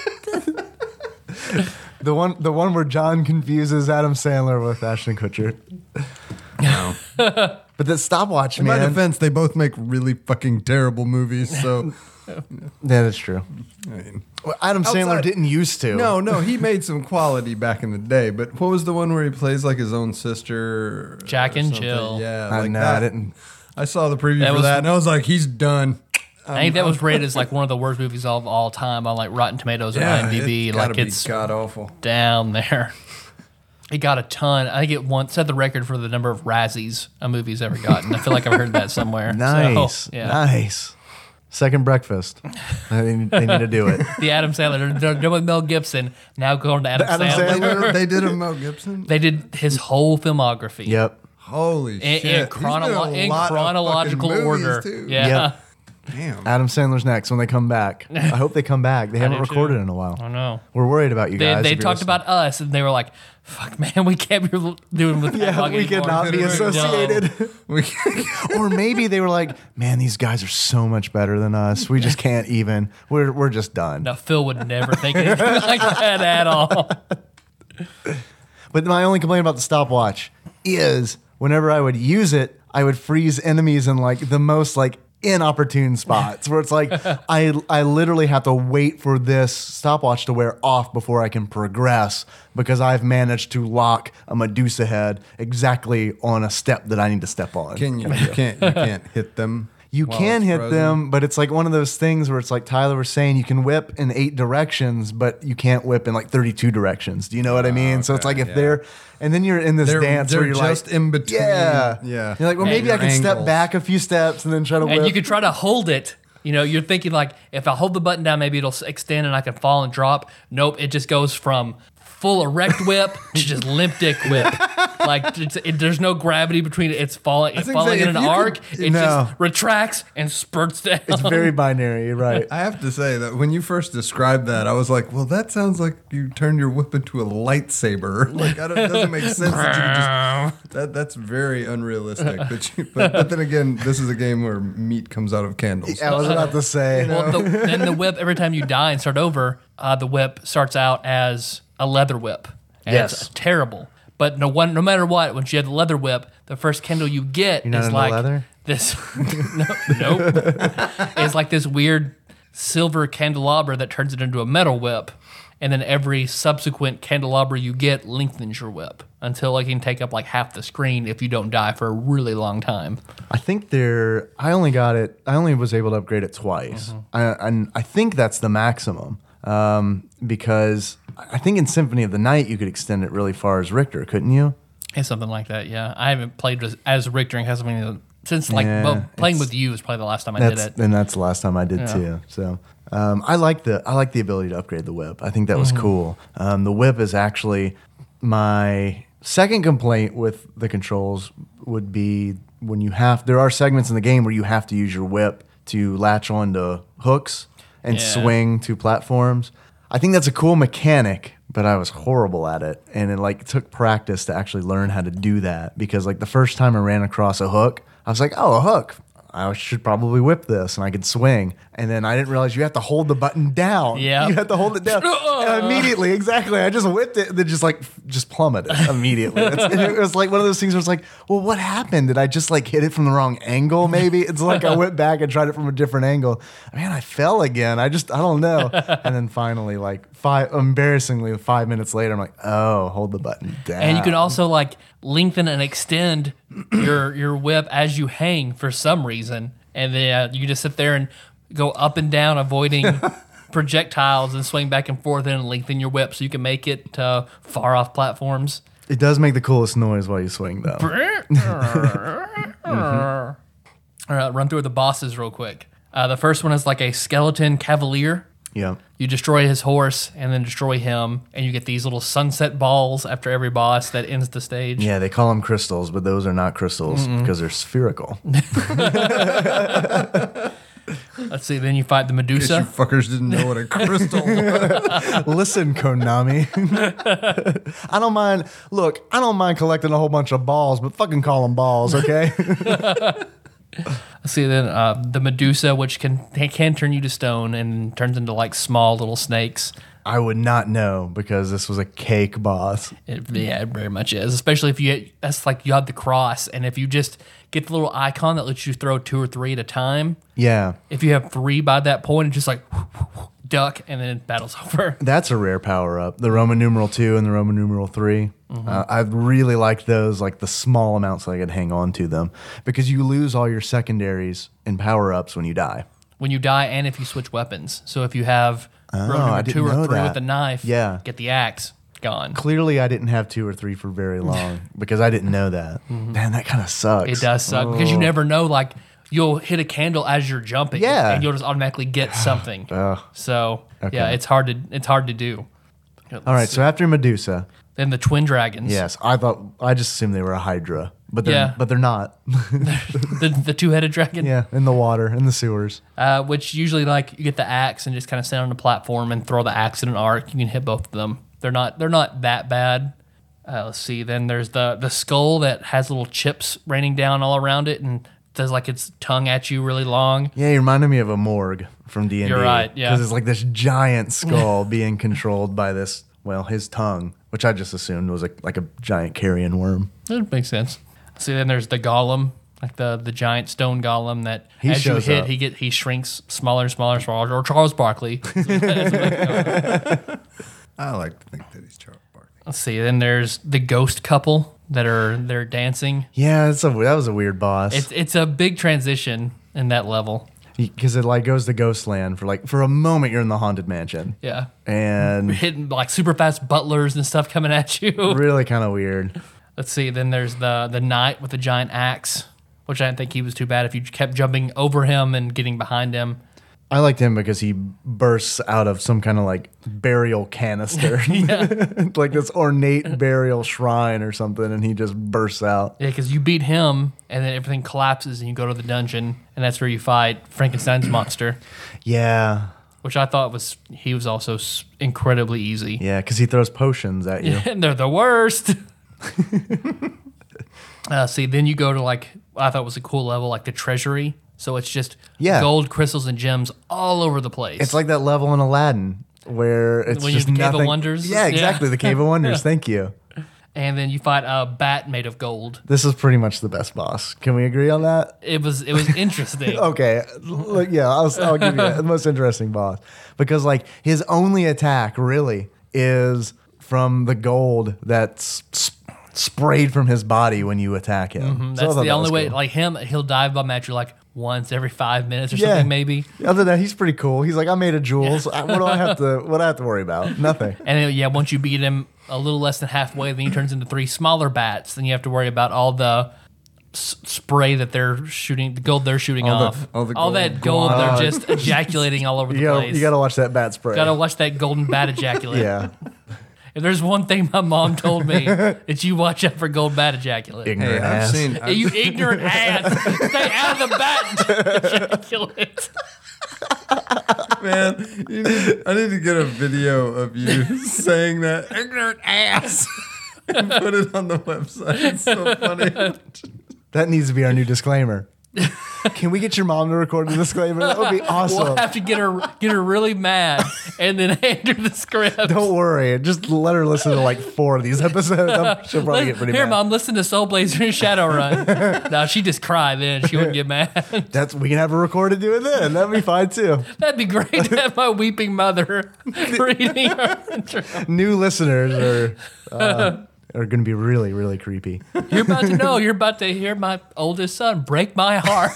The one where John confuses Adam Sandler with Ashton Kutcher. No. But the stopwatch, In my man. defense, they both make really fucking terrible movies. So, Yeah, that's true. I mean, Well, Adam Sandler Outside- didn't used to. no, he made some quality back in the day. But what was the one where he plays like his own sister? Jack or and something? Jill. Yeah, I like know. that. I didn't. I saw the preview That for was- that, and I was like, he's done. I think that was rated as like one of the worst movies of all time on like Rotten Tomatoes or IMDb. Like it's god awful. down there. It got a ton. I think it once set the record for the number of Razzies a movie's ever gotten. I feel like I've heard that somewhere. Nice. So, yeah. Nice. Second breakfast. They need to do it. The Adam Sandler. They're doing Mel Gibson. Now going to Adam, Adam Sandler. They did a Mel Gibson. They did his whole filmography. Yep. Holy shit! In He's been in a lot of chronological fucking movies, order. too. Yeah. Yep. Damn. Adam Sandler's next when they come back. I hope they come back. They haven't do too. recorded in a while. I know. We're worried about you They, guys. they if you're talked listening. about us, and they were like, "Fuck, man, we can't be doing with Yeah, Catalog we anymore. cannot be We're associated. done." Or maybe they were like, man, these guys are so much better than us. We just can't even. We're just done. No, Phil would never think anything like that at all. But my only complaint about the stopwatch is whenever I would use it, I would freeze enemies in like the most like inopportune spots where it's like I literally have to wait for this stopwatch to wear off before I can progress because I've managed to lock a Medusa head exactly on a step that I need to step on. You can't hit them. You while can it's hit frozen? them, but it's like one of those things where it's like Tyler was saying, you can whip in 8 directions, but you can't whip in like 32 directions. Do you know what I mean? So it's okay, like if yeah. they're, and then you're in this dance they're where you're just like, in between. yeah. Yeah. You're like, well, And maybe I your can step angles. back a few steps and then try to whip. And you could try to hold it. You know, you're thinking like, if I hold the button down, maybe it'll extend and I can fall and drop. Nope, it just goes from full erect whip to just limp dick whip. Like there's no gravity between it. It's falling was gonna falling say, in if an you arc. could- It No. just retracts and spurts down. It's very binary, you're right. I have to say that when you first described that, I was like, well, that sounds like you turned your whip into a lightsaber. Like, it doesn't make sense that you could just. That's very unrealistic. But then again, this is a game where meat comes out of candles. I was about to say. Well, then the whip, every time you die and start over, the whip starts out as a leather whip. And Yes. it's terrible. But no matter what, once you have the leather whip, the first candle you get You're not is into like leather? this. Nope. It's like this weird silver candelabra that turns it into a metal whip. And then every subsequent candelabra you get lengthens your whip until it can take up like half the screen if you don't die for a really long time. I think I only was able to upgrade it twice. And I think that's the maximum. Because I think in Symphony of the Night you could extend it really far as Richter, couldn't you? It's something like that, yeah. I haven't played as Richter and Castlevania since Yeah, playing it's- with you is probably the last time I did it. And that's the last time I did too. So I like the ability to upgrade the whip. I think that was cool. The whip is actually my second complaint with the controls would be when there are segments in the game where you have to use your whip to latch onto hooks and Yeah. swing to platforms. I think that's a cool mechanic, but I was horrible at it. And it took practice to actually learn how to do that because the first time I ran across a hook, I was like, oh, a hook. I should probably whip this and I could swing. And then I didn't realize you have to hold the button down. Yeah. You have to hold it down. And immediately, exactly. I just whipped it and then just plummeted immediately. It was like one of those things where it's like, well, what happened? Did I just hit it from the wrong angle maybe? It's like I went back and tried it from a different angle. Man, I fell again. I don't know. And then finally, embarrassingly, 5 minutes later, I'm like, oh, hold the button down. And you can also lengthen and extend your whip as you hang for some reason. And then you just sit there and go up and down, avoiding projectiles and swing back and forth and lengthen your whip so you can make it to far off platforms. It does make the coolest noise while you swing, though. All right, run through the bosses real quick. The first one is like a skeleton cavalier. Yeah. You destroy his horse and then destroy him, and you get these little sunset balls after every boss that ends the stage. Yeah, they call them crystals, but those are not crystals because they're spherical. Let's see, then you fight the You Medusa. fuckers didn't know what a crystal was. Listen, Konami. I don't mind. Look, I don't mind collecting a whole bunch of balls, but fucking call them balls, okay? Let's see, then the Medusa, which can turn you to stone and turns into like small little snakes. I would not know because this was a cake boss. It very much is. Especially if that's like you have the cross, and if you just get the little icon that lets you throw 2 or 3 at a time. Yeah. If you have 3 by that point, it's just like duck, and then battle's over. That's a rare power up. The Roman numeral 2 and the Roman numeral 3. I really liked those, like the small amounts that I could hang on to them because you lose all your secondaries and power ups when you die. When you die, and if you switch weapons. So if you have Roman I number didn't 2 or know 3 that. with the knife, Yeah. get the axe, gone. Clearly, I didn't have 2 or 3 for very long because I didn't know that. Man, that kind of sucks. It does suck because you never know, like, you'll hit a candle as you're jumping, Yeah. and you'll just automatically get something. Ugh. So Okay. yeah, it's hard to do. All right, so after Medusa, Then the twin dragons. yes, I just assumed they were a Hydra, but Yeah. they're not. the 2-headed dragon. Yeah, in the water, in the sewers. Which usually, like, you get the axe and just kind of stand on the platform and throw the axe in an arc. You can hit both of them. They're not that bad. Let's see. Then there's the skull that has little chips raining down all around it and does like its tongue at you really long. Yeah, you reminded me of a morgue from D&D. You're right, yeah. Because it's like this giant skull being controlled by this, his tongue, which I just assumed was like a giant carrion worm. That makes sense. See, then there's the golem, like the giant stone golem that He as you shows hit, up. he shrinks smaller and smaller and smaller. Or Charles Barkley. I like to think that he's Charles Barkley. Let's see. Then there's the ghost couple they're dancing. Yeah, that was a weird boss. It's a big transition in that level. Because it like goes to Ghostland for a moment you're in the haunted mansion. Yeah. And Hitting like super fast butlers and stuff coming at you. really kind of weird. Let's see. Then there's the knight with the giant axe, which I didn't think he was too bad if you kept jumping over him and getting behind him. I liked him because he bursts out of some kind of like burial canister. Like this ornate burial shrine or something, and he just bursts out. Yeah, because you beat him, and then everything collapses, and you go to the dungeon, and that's where you fight Frankenstein's monster, Yeah. which I thought he was also incredibly easy. Yeah, because he throws potions at you. And they're the worst. See, then you go to like, I thought was a cool level, like the treasury. So it's just gold, crystals, and gems all over the place. It's like that level in Aladdin where it's When just you're the Cave of nothing. Wonders? Yeah, exactly. Yeah. The Cave of Wonders. Thank you. And then you fight a bat made of gold. This is pretty much the best boss. Can we agree on that? It was interesting. Okay. Look, yeah, I'll give you the most interesting boss. Because like his only attack really is from the gold that's sprayed from his body when you attack him. So I That's thought the that only was way. cool. Like him, he'll dive bomb at you like once every 5 minutes or something, maybe. Other than that, he's pretty cool. He's like, I made a jewels. What do I have to worry about? Nothing. And then, once you beat him a little less than halfway, then he turns into 3 smaller bats. Then you have to worry about all the spray that they're shooting, the gold they're shooting off. all the that gold. gold they're just ejaculating all over the place. You gotta watch that bat spray. Gotta watch that golden bat ejaculate. Yeah. If there's one thing my mom told me, it's you watch out for gold bat ejaculate. Ignorant Hey, I've ass. seen. Hey, you ignorant ass. Stay out of the bat ejaculate. Man, I need to get a video of you saying that ignorant ass and put it on the website. It's so funny. That needs to be our new disclaimer. Can we get your mom to record the disclaimer? That would be awesome. We'll have to get her really mad and then hand her the script. Don't worry. Just let her listen to like 4 of these episodes. She'll probably get pretty Here, mad. Mom, listen to Soul Blazer and Shadowrun. No, she just cried then. She wouldn't get mad. We can have her recorded doing that. That'd be fine too. That'd be great to have my weeping mother reading her intro. New listeners are going to be really, really creepy. You're about to know. You're about to hear my oldest son break my heart.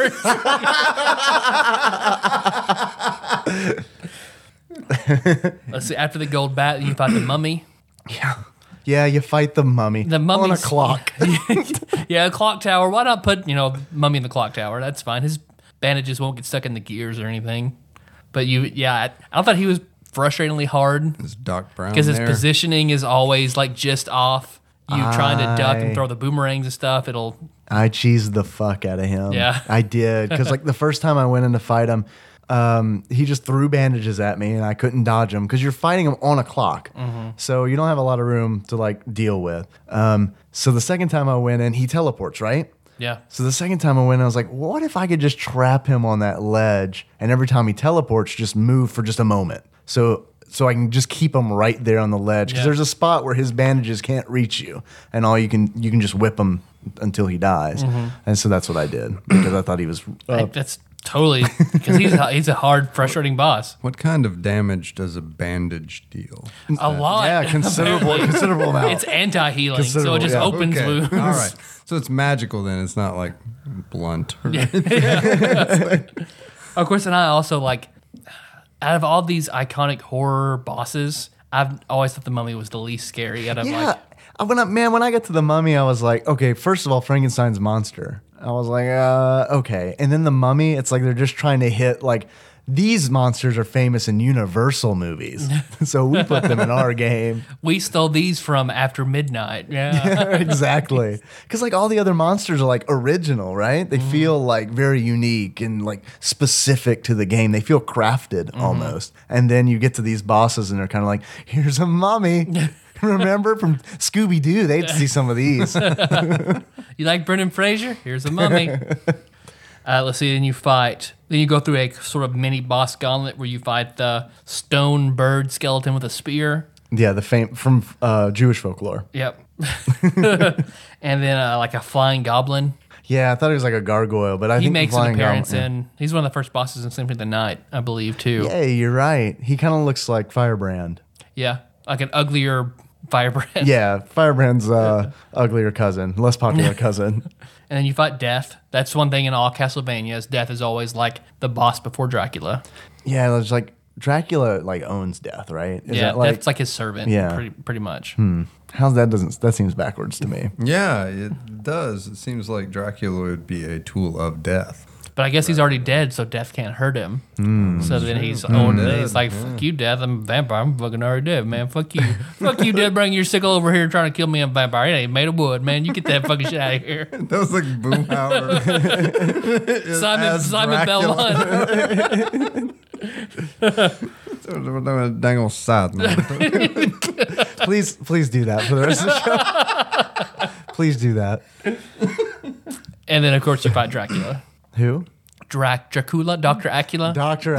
Let's see. After the gold bat, you fight the mummy. Yeah. Yeah, you fight the mummy. The on a mummy's- clock. Yeah, a clock tower. Why not put, mummy in the clock tower? That's fine. His bandages won't get stuck in the gears or anything. But I thought he was frustratingly hard Is Doc Brown because his there? positioning is always like just off. You trying to duck and throw the boomerangs and stuff. I cheesed the fuck out of him. Yeah. I did. Because like the first time I went in to fight him, he just threw bandages at me and I couldn't dodge him because you're fighting him on a clock. So you don't have a lot of room to like deal with. So the second time I went in, he teleports, right? Yeah. So the second time I went, I was like, what if I could just trap him on that ledge and every time he teleports, just move for just a moment. So I can just keep him right there on the ledge because there's a spot where his bandages can't reach you, and all you can just whip him until he dies. And so that's what I did because I thought he was. That's totally because he's a hard, frustrating boss. What kind of damage does a bandage deal? A lot. Yeah, considerable amount. It's anti-healing, so Considerable, it just yeah. opens wounds. All right. So it's magical then. It's not like blunt. Or Of course, and I also like, out of all these iconic horror bosses, I've always thought the Mummy was the least scary. Out of Yeah. When I got to the mummy, I was like, okay, first of all, Frankenstein's monster. I was like, okay. And then the mummy, it's like they're just trying to hit, like, these monsters are famous in Universal movies. So we put them in our game. we stole these from After Midnight. Yeah. Exactly. Because, like, all the other monsters are, like, original, right? They feel, like, very unique and, like, specific to the game. They feel crafted almost. And then you get to these bosses and they're kind of like, here's a mummy. Remember from Scooby-Doo, they'd see some of these. You like Brendan Fraser? Here's a mummy. Let's see. Then you go through a sort of mini boss gauntlet where you fight the stone bird skeleton with a spear. Yeah, the fame from Jewish folklore. Yep. And then like a flying goblin. Yeah, I thought he was like a gargoyle, but I He think makes the an flying appearance goblin- he's one of the first bosses in Symphony of the Night, I believe, too. Yeah, you're right. He kind of looks like Firebrand. Yeah. Like an uglier Firebrand. Yeah, Firebrand's uglier cousin, less popular cousin. And then you fight Death. That's one thing in all Castlevanias. Death is always like the boss before Dracula. Yeah, it's like Dracula like owns Death, right? Is Yeah, that like Death's like his servant. Yeah. Pretty much. how's that seems backwards to me. Yeah, it does. It seems like Dracula would be a tool of death. But I guess he's already dead, so Death can't hurt him. So then he's he's like, fuck you, Death. I'm a vampire. I'm fucking already dead, man. Fuck you. Fuck you, Death. Bring your sickle over here trying to kill me. I'm a vampire. It ain't made of wood, man. You get that fucking shit out of here. That was like Boomhauer. Simon Belmont. Dang old side, man. Please do that for the rest of the show. Please do that. And then, of course, you fight Dracula. Who? Dracula? Dr. Acula? Dr.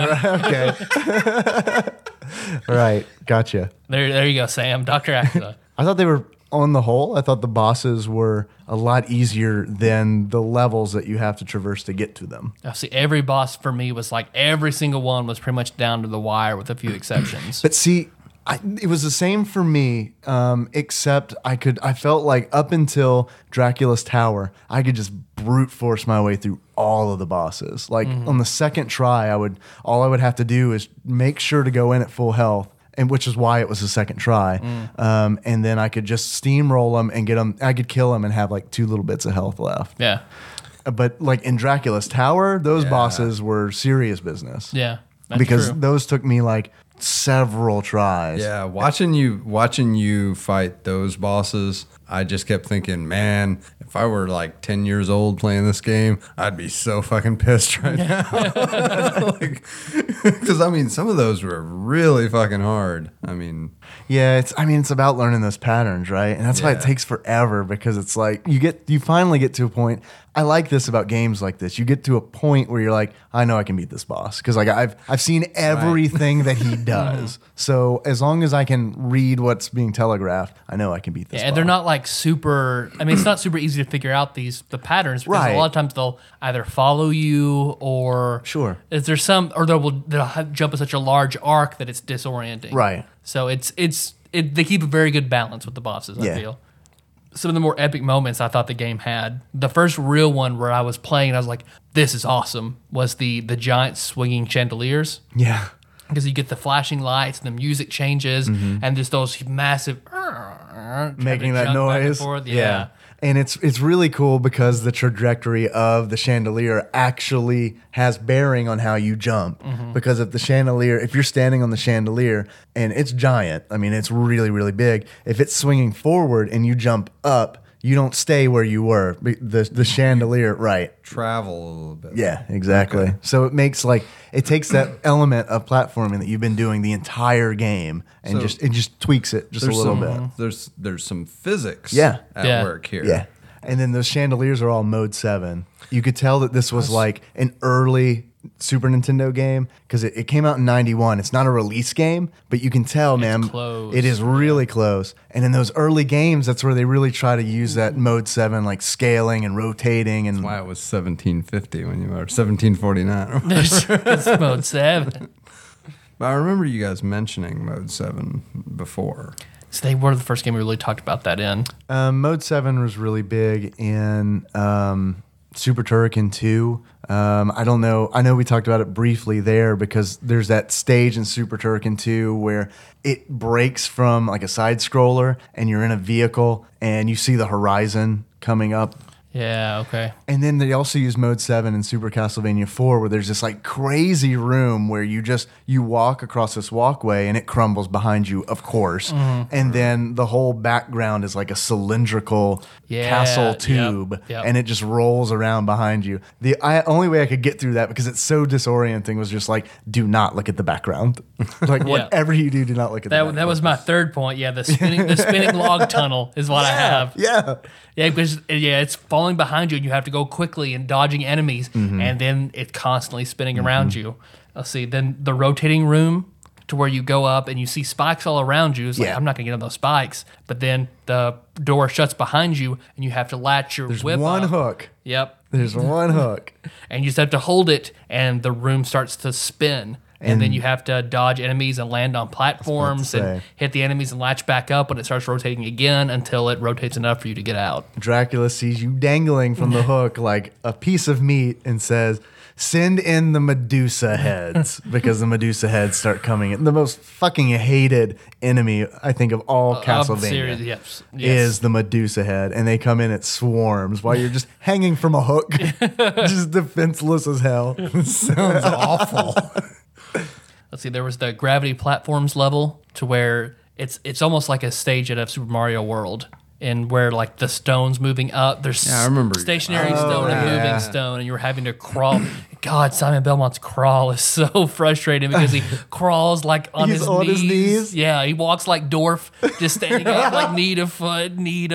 Acula. Okay. Right. Gotcha. There you go, Sam. Dr. Acula. I thought they were, on the whole, I thought the bosses were a lot easier than the levels that you have to traverse to get to them. Now, see, every boss for me was like, every single one was pretty much down to the wire with a few exceptions. But see, it was the same for me, except I felt like up until Dracula's Tower, I could just brute force my way through all of the bosses. Like on the second try, all I would have to do is make sure to go in at full health, and which is why it was the second try. And then I could just steamroll them and get them. I could kill them and have like 2 little bits of health left. Yeah. But like in Dracula's Tower, those bosses were serious business. Yeah. That's Because true. those took me like several tries. Yeah, watching you fight those bosses, I just kept thinking, man, if I were like 10 years old playing this game, I'd be so fucking pissed right now. Because I mean, some of those were really fucking hard. I mean, Yeah, it's about learning those patterns, right? And that's why it Yeah. takes forever, because it's like you finally get to a point. I like this about games like this. You get to a point where you're like, I know I can beat this boss because like I've seen everything that he does. So as long as I can read what's being telegraphed, I know I can beat this. Yeah, and they're not like super. I mean, it's not super easy to figure out the patterns because Right. a lot of times they'll either follow you or Sure. Is there some or they'll jump in such a large arc that it's disorienting. Right. So they keep a very good balance with the bosses. Yeah. I feel. Some of the more epic moments I thought the game had. The first real one where I was playing and I was like, "This is awesome." Was the giant swinging chandeliers. Yeah. Because you get the flashing lights and the music changes and just those massive making that jump back and noise. forth. Yeah. And it's really cool because the trajectory of the chandelier actually has bearing on how you jump. Because if you're standing on the chandelier and it's giant, I mean, it's really, really big. If it's swinging forward and you jump up, you don't stay where you were. The chandelier, right. Travel a little bit. Yeah, exactly. Okay. So it takes that element of platforming that you've been doing the entire game and just tweaks it just a little bit. There's some physics at work here. Yeah. And then those chandeliers are all mode 7. You could tell that this was like an early Super Nintendo game because it came out in 91. It's not a release game, but you can tell, man, close. It is really close. And in those early games, that's where they really try to use that mode 7, like scaling and rotating. And that's why it was 1750 when you were 1749. It's mode 7. But I remember you guys mentioning mode 7 before. So they were the first game we really talked about that in. Mode 7 was really big in Super Turrican 2. I don't know. I know we talked about it briefly there because there's that stage in Super Turrican 2 where it breaks from like a side scroller and you're in a vehicle and you see the horizon coming up. Yeah, okay. And then they also use mode 7 in Super Castlevania 4 where there's this like crazy room where you walk across this walkway and it crumbles behind you, of course. And then the whole background is like a cylindrical castle tube and it just rolls around behind you. The only way I could get through that because it's so disorienting was just like, do not look at the background. Like whatever you do not look at the background. That was my third point. Yeah, the spinning log tunnel is what I have. Yeah. Yeah, because it's falling behind you and you have to go quickly and dodging enemies and then it's constantly spinning around you. Let's see, then the rotating room to where you go up and you see spikes all around you. It's like, I'm not going to get on those spikes. But then the door shuts behind you and you have to latch your whip There's one up. hook. Yep. There's one hook. And you just have to hold it and the room starts to spin. And then you have to dodge enemies and land on platforms and hit the enemies and latch back up when it starts rotating again until it rotates enough for you to get out. Dracula sees you dangling from the hook like a piece of meat and says, send in the Medusa heads because the Medusa heads start coming in. The most fucking hated enemy, I think, of all Castlevania yes. is the Medusa head. And they come in at swarms while you're just hanging from a hook, just defenseless as hell. Sounds awful. Let's see, there was the gravity platforms level to where it's almost like a stage at a Super Mario World, and where like the stone's moving up. There's I remember stationary stone and moving stone, and you were having to crawl. God, Simon Belmont's crawl is so frustrating because he crawls like on his knees. Yeah, he walks like Dorf, just standing up like knee to foot.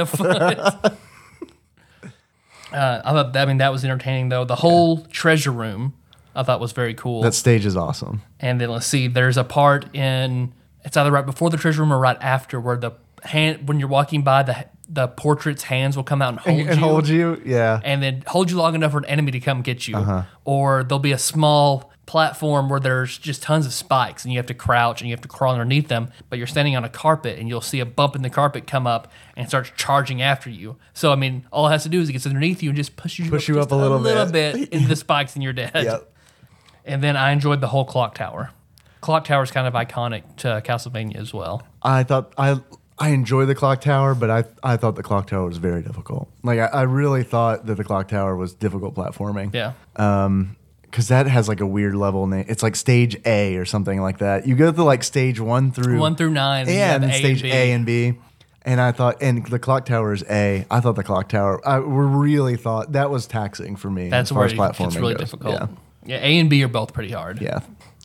I mean, that was entertaining though. The whole treasure room I thought was very cool. That stage is awesome. And then let's see, there's a part it's either right before the treasure room or right after where when you're walking by, the portrait's hands will come out and hold you. Yeah. And then hold you long enough for an enemy to come get you. Or there'll be a small platform where there's just tons of spikes and you have to crouch and you have to crawl underneath them, but you're standing on a carpet and you'll see a bump in the carpet come up and it starts charging after you. So, I mean, all it has to do is it gets underneath you and just push you up a little bit into the spikes and you're dead. Yep. And then I enjoyed the whole clock tower. Clock tower is kind of iconic to Castlevania as well. I thought I enjoy the clock tower, but I thought the clock tower was very difficult. Like I really thought that the clock tower was difficult platforming. Yeah. Because that has like a weird level name. It's like stage A or something like that. You go through like stage 1 through 9. Yeah, and then stage A and B. And I thought, and the clock tower is A. I thought the clock tower. I really thought that was taxing for me. That's as far where as platforming it's really goes. difficult. Yeah, A and B are both pretty hard. Yeah.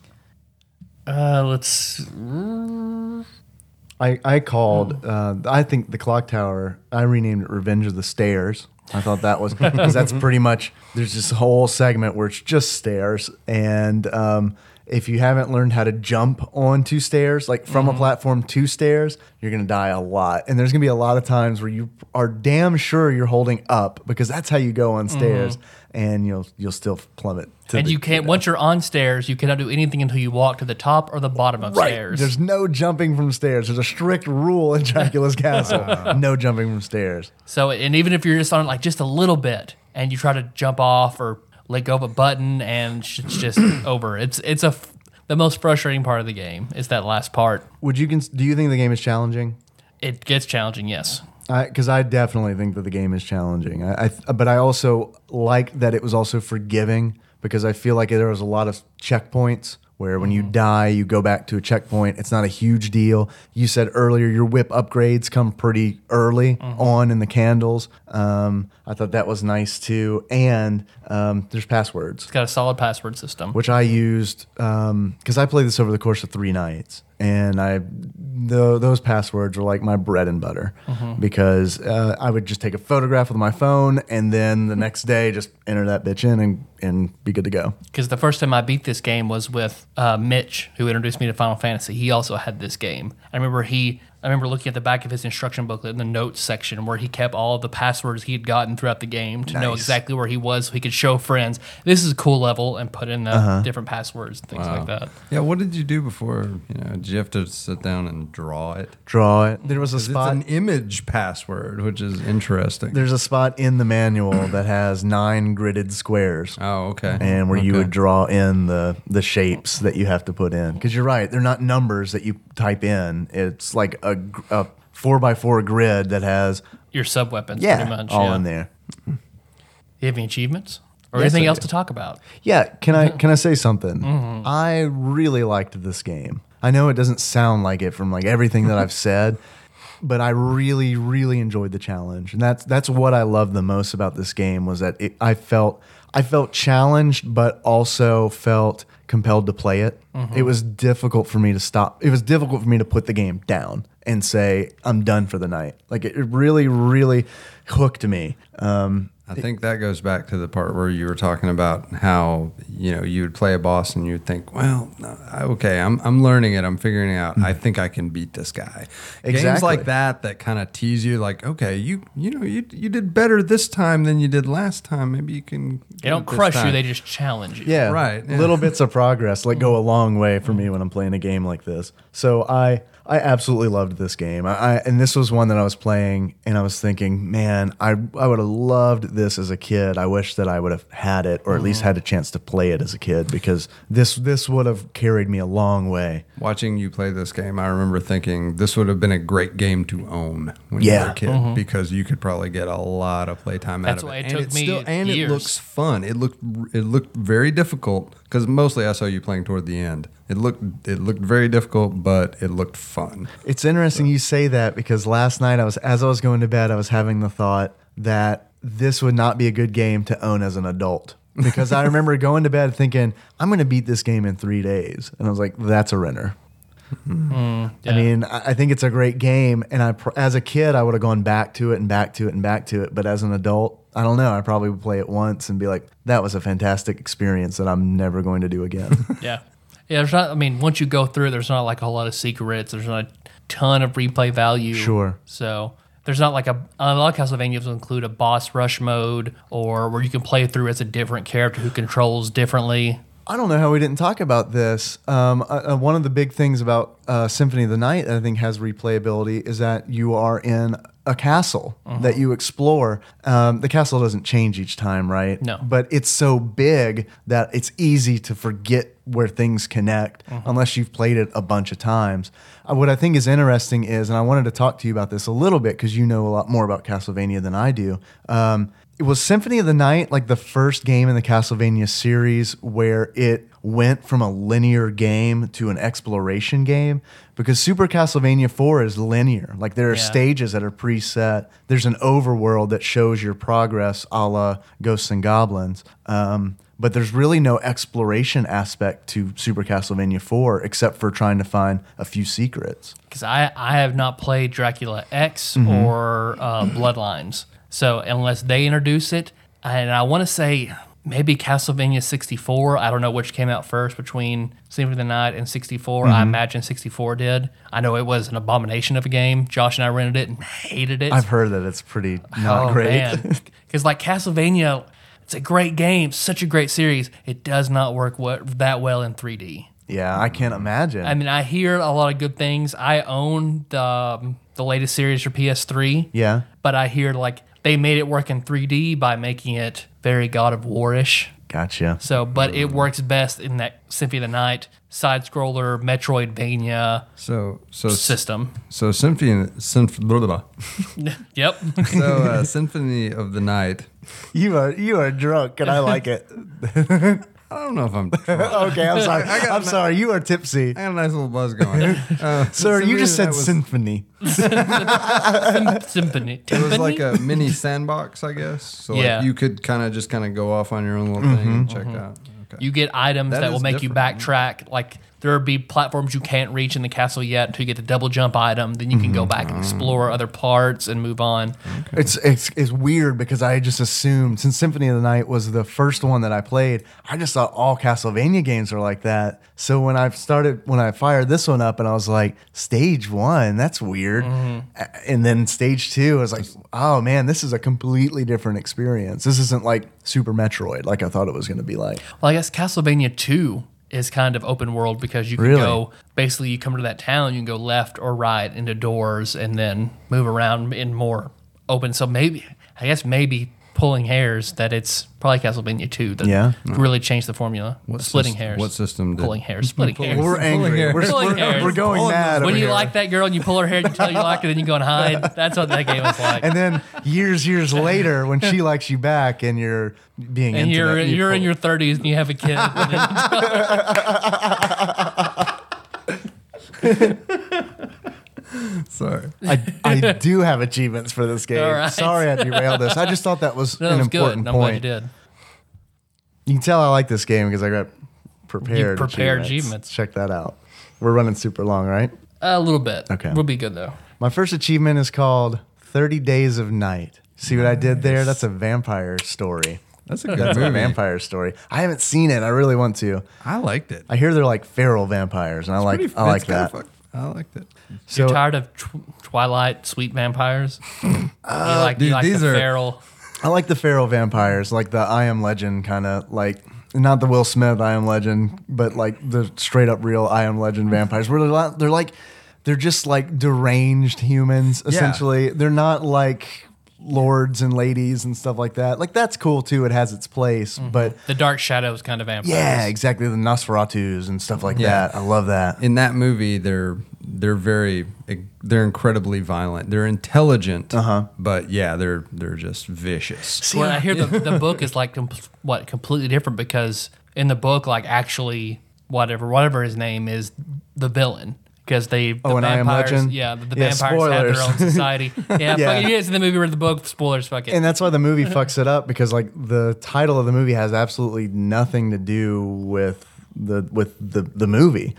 Let's. I called. I think the clock tower. I renamed it Revenge of the Stairs. I thought that was because that's pretty much. There's this whole segment where it's just stairs, and if you haven't learned how to jump onto stairs, like from a platform to stairs, you're gonna die a lot. And there's gonna be a lot of times where you are damn sure you're holding up because that's how you go on stairs, and you'll still plummet. And you can't. Once you're on stairs, you cannot do anything until you walk to the top or the bottom of stairs. There's no jumping from stairs. There's a strict rule in Dracula's castle. No jumping from stairs. So, and even if you're just on it like just a little bit, and you try to jump off or let go of a button, and it's just over. The most frustrating part of the game is that last part. Do you think the game is challenging? It gets challenging, yes. Because I definitely think that the game is challenging. But I also like that it was also forgiving, because I feel like there was a lot of checkpoints where when you die, you go back to a checkpoint. It's not a huge deal. You said earlier your whip upgrades come pretty early on in the candles. I thought that was nice too. And there's passwords. It's got a solid password system. Which I used because I played this over the course of 3 nights. And those passwords were like my bread and butter, because I would just take a photograph with my phone and then the next day just enter that bitch in and be good to go. Because the first time I beat this game was with Mitch, who introduced me to Final Fantasy. He also had this game. I remember looking at the back of his instruction booklet in the notes section where he kept all of the passwords he had gotten throughout the game to know exactly where he was, so he could show friends, this is a cool level, and put in the different passwords and things like that. Yeah, what did you do before? Did you have to sit down and draw it? There was a spot. It's an image password, which is interesting. There's a spot in the manual that has 9 gridded squares. Oh, okay. And where you would draw in the shapes that you have to put in. Because you're right, they're not numbers that you type in. It's like a 4x4 grid that has your sub-weapons, pretty much. all in there. You have any achievements? Or Yes, anything I else do. to talk about? Yeah, can I say something? I really liked this game. I know it doesn't sound like it from like everything that I've said, but I really, really enjoyed the challenge, and that's what I loved the most about this game was that I felt challenged, but also felt compelled to play it. It was difficult for me to stop. It was difficult for me to put the game down and say I'm done for the night. Like it really, really hooked me. I think that goes back to the part where you were talking about how you would play a boss and you'd think, well, okay, I'm learning it, I'm figuring it out. I think I can beat this guy. Games Exactly. like that kind of tease you, like, okay, you did better this time than you did last time. Maybe you can. They don't crush you; they just challenge you. Yeah, Right, yeah. Little bits of progress go a long way for me when I'm playing a game like this. So I absolutely loved this game. And this was one that I was playing, and I was thinking, man, I would have loved this as a kid. I wish that I would have had it, or at least had a chance to play it as a kid, because this would have carried me a long way. Watching you play this game, I remember thinking this would have been a great game to own when you were a kid, because you could probably get a lot of playtime out That's of why it. it took me and years. it looks fun. It looked very difficult, because mostly I saw you playing toward the end. It looked very difficult, but it looked fun. It's interesting you say that, because last night as I was going to bed, I was having the thought that this would not be a good game to own as an adult. Because I remember going to bed thinking, I'm going to beat this game in 3 days. And I was like, that's a renner. Yeah. I mean, I think it's a great game. And as a kid, I would have gone back to it and back to it and back to it. But as an adult, I don't know. I probably would play it once and be like, that was a fantastic experience that I'm never going to do again. Yeah. There's not. I mean, once you go through it, there's not like a whole lot of secrets. There's not a ton of replay value. Sure. So there's not like a lot of Castlevanias will include a boss rush mode, or where you can play through as a different character who controls differently. I don't know how we didn't talk about this. One of the big things about Symphony of the Night that I think has replayability is that you are in a castle that you explore. The castle doesn't change each time, right? No. But it's so big that it's easy to forget where things connect unless you've played it a bunch of times. What I think is interesting is, and I wanted to talk to you about this a little bit because you know a lot more about Castlevania than I do. It was Symphony of the Night like the first game in the Castlevania series where it went from a linear game to an exploration game, because Super Castlevania 4 is linear. Like there are stages that are preset. There's an overworld that shows your progress a la Ghosts and Goblins. But there's really no exploration aspect to Super Castlevania 4 except for trying to find a few secrets. Because I have not played Dracula X or Bloodlines. So unless they introduce it, and I want to say maybe Castlevania 64, I don't know which came out first between Symphony of the Night and 64. I imagine 64 did. I know it was an abomination of a game. Josh and I rented it and hated it. I've heard that it's pretty not great. Because like Castlevania, it's a great game, such a great series. It does not work that well in 3D. Yeah, I can't imagine. I mean, I hear a lot of good things. I own the latest series for PS3. Yeah. But I hear like they made it work in 3D by making it very God of War-ish. Gotcha. So, but it works best in that Symphony of the Night side scroller Metroidvania system. So Yep. Symphony of the Night. You are drunk, and I like it. I don't know if I'm drunk. Okay, I'm sorry. I'm sorry. You are tipsy. I got a nice little buzz going. Sir, you just said symphony. Symphony. It was like a mini sandbox, I guess. So like you could kind of go off on your own little thing and check out. Okay. You get items that will make you different. backtrack. Like there will be platforms you can't reach in the castle yet until you get the double jump item. Then you can go back and explore other parts and move on. Okay. It's weird because I just assumed, since Symphony of the Night was the first one that I played, I just thought all Castlevania games are like that. So when I fired this one up and I was like, stage 1, that's weird. And then stage 2, I was like, oh man, this is a completely different experience. This isn't like Super Metroid like I thought it was going to be like. Well, I guess Castlevania 2 is kind of open world because you can go, basically you come to that town, you can go left or right into doors and then move around in more open. So maybe pulling hairs that it's probably Castlevania 2 that really changed the formula. Splitting hairs. What system did? Pulling hairs. Splitting hairs. We're angry. We're going mad. When over you here. like that girl and you pull her hair, you tell you like her, then you go and hide. That's what that game was like. And then years later, when she likes you back and you're being and intimate, you're in your 30s and you have a kid. Sorry. I do have achievements for this game. All right. Sorry I derailed this. I just thought that was an important good. I'm glad you point. did. You can tell I like this game because I got prepared. You prepared achievements. Check that out. We're running super long, right? A little bit. Okay. We'll be good though. My first achievement is called 30 Days of Night. See what I did there? That's a vampire story. That's a good That's a movie. vampire story. I haven't seen it. I really want to. I liked it. I hear they're like feral vampires, and I like that. I liked it. So You're tired of Twilight sweet vampires? You like these the are- feral. I like the feral vampires, like the I Am Legend kind of like. Not the Will Smith I Am Legend, but like the straight up real I Am Legend vampires, where they're just like deranged humans. Essentially, they're not like lords and ladies and stuff like that. Like that's cool too. It has its place, but The Dark Shadows kind of vampires. yeah, exactly. The Nosferatus and stuff like that. I love that. In that movie, they're incredibly violent. They're intelligent, but yeah, they're just vicious. Well, I hear the book is like completely different because in the book, like actually whatever his name is, the villain. Because the an I Am vampires, Legend? the Yeah, vampires have spoilers. their own society. Yeah, Yeah. Fuck it is in the movie or the book. Spoilers, fuck it. And that's why the movie fucks it up because like the title of the movie has absolutely nothing to do with the movie.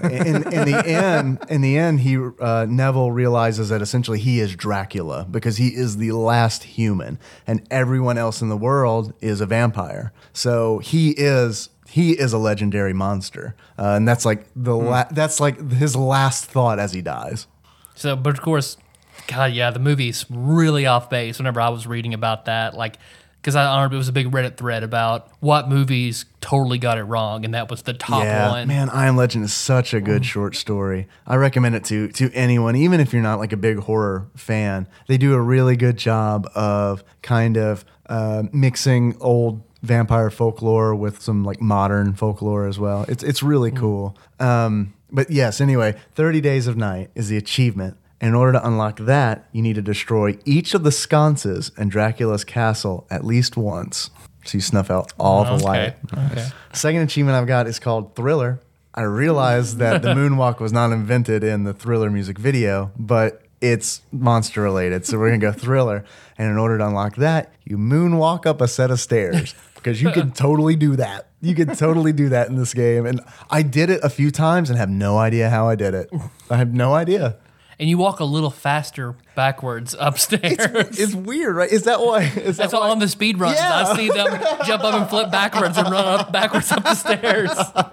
In the end, he Neville realizes that essentially he is Dracula because he is the last human, and everyone else in the world is a vampire. So he is a legendary monster, and that's like that's like his last thought as he dies. So, but of course, God, yeah, the movie's really off base. Whenever I was reading about that, like, because it was a big Reddit thread about what movies totally got it wrong, and that was the top one. Man, I Am Legend is such a good short story. I recommend it to anyone, even if you're not like a big horror fan. They do a really good job of kind of mixing old vampire folklore with some like modern folklore as well. It's really cool. But yes, anyway, 30 Days of Night is the achievement. In order to unlock that, you need to destroy each of the sconces in Dracula's castle at least once. So you snuff out all the light. Okay. Second achievement I've got is called Thriller. I realized that the moonwalk was not invented in the Thriller music video, but it's monster related. So we're going to go Thriller. And in order to unlock that, you moonwalk up a set of stairs because you can totally do that. You can totally do that in this game. And I did it a few times and have no idea how I did it. I have no idea. And you walk a little faster backwards upstairs. It's weird, right? Is that why? That's why on the speed runs. Yeah. I see them jump up and flip backwards and run backwards up the stairs.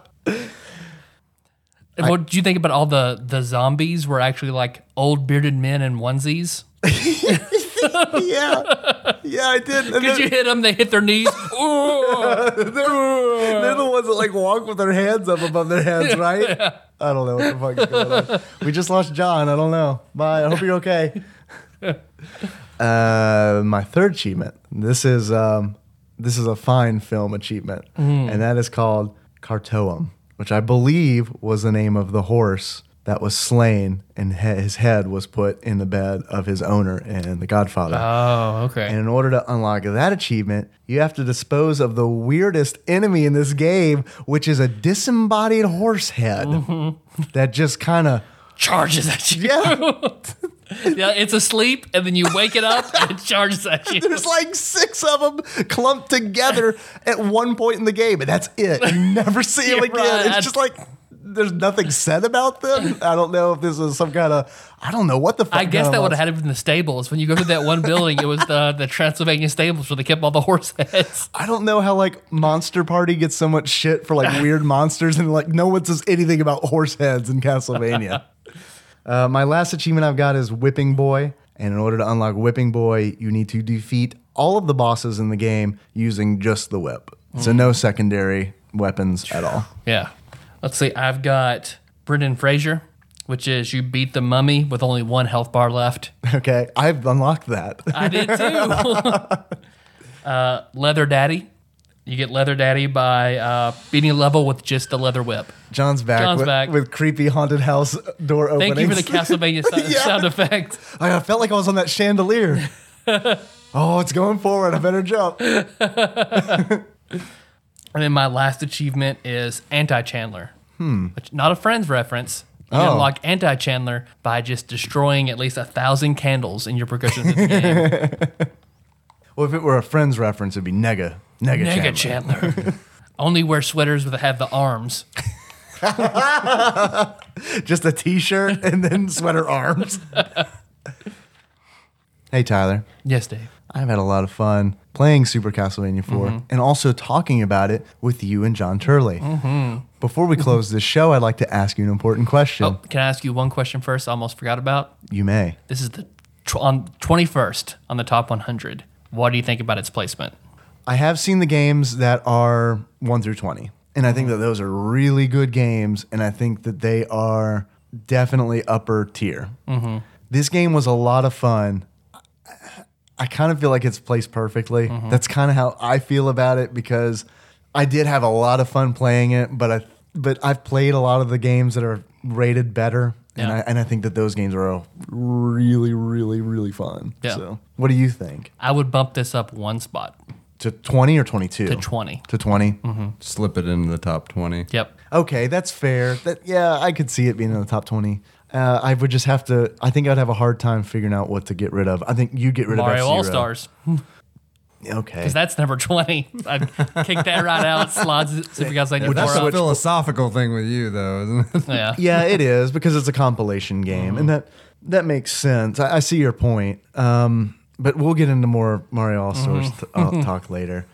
And what did you think about all the zombies were actually like old bearded men in onesies? Yeah, I did. And Because you hit them, they hit their knees. they're the ones that like walk with their hands up above their heads, right? Yeah. I don't know what the fuck is going on. We just lost John. I don't know. Bye. I hope you're okay. My third achievement. This is this is a fine film achievement, and that is called Cartoum, which I believe was the name of the horse that was slain, and his head was put in the bed of his owner in The Godfather. Oh, okay. And in order to unlock that achievement, you have to dispose of the weirdest enemy in this game, which is a disembodied horse head that just kind of charges at you. Yeah. Yeah, it's asleep, and then you wake it up, and it charges at you. There's like 6 of them clumped together at one point in the game, and that's it. You never see them again. Right. It's just like there's nothing said about them. I don't know if this is some kind of, I don't know what the fuck. I guess that would have had it in the stables. When you go to that one building, it was the Transylvania stables where they kept all the horse heads. I don't know how like Monster Party gets so much shit for like weird monsters, and like no one says anything about horse heads in Castlevania. My last achievement I've got is Whipping Boy. And in order to unlock Whipping Boy, you need to defeat all of the bosses in the game using just the whip. So no secondary weapons at all. Yeah. Let's see. I've got Brendan Fraser, which is you beat the mummy with only 1 health bar left. Okay, I've unlocked that. I did too. Leather Daddy. You get Leather Daddy by beating a level with just the leather whip. John's back, with creepy haunted house door openings. Thank you for the Castlevania sound effect. I felt like I was on that chandelier. Oh, it's going forward. I better jump. And then my last achievement is Anti-Chandler. Which, not a Friends reference. You unlock Anti-Chandler by just destroying at least 1,000 candles in your progression through the game. Well, if it were a Friends reference, it'd be Nega Chandler. Only wear sweaters that have the arms. Just a t-shirt and then sweater arms. Hey, Tyler. Yes, Dave. I've had a lot of fun playing Super Castlevania 4 and also talking about it with you and John Turley. Before we close this show, I'd like to ask you an important question. Oh, can I ask you one question first? I almost forgot about. You may. This is the on 21st on the top 100. What do you think about its placement? I have seen the games that are 1 through 20, and I think that those are really good games, and I think that they are definitely upper tier. This game was a lot of fun. I kind of feel like it's placed perfectly. That's kind of how I feel about it, because I did have a lot of fun playing it, but I've played a lot of the games that are rated better. Yeah. And I think that those games are all really, really, really fun. Yeah. So, what do you think? I would bump this up 1 spot To 20 or 22? to 20. To 20? Slip it into the top 20. Yep. Okay, that's fair. Yeah, I could see it being in the top 20. I would just have to, I think I'd have a hard time figuring out what to get rid of. I think you get rid Mario of F-Zero. All-Stars. Okay. Because that's number 20. I'd kick that right out, slides it, Super Castlevania That's 4 a up. philosophical thing with you, though, isn't it? Yeah. Yeah, it is, because it's a compilation game, and that makes sense. I see your point. But we'll get into more Mario All-Stars talk later.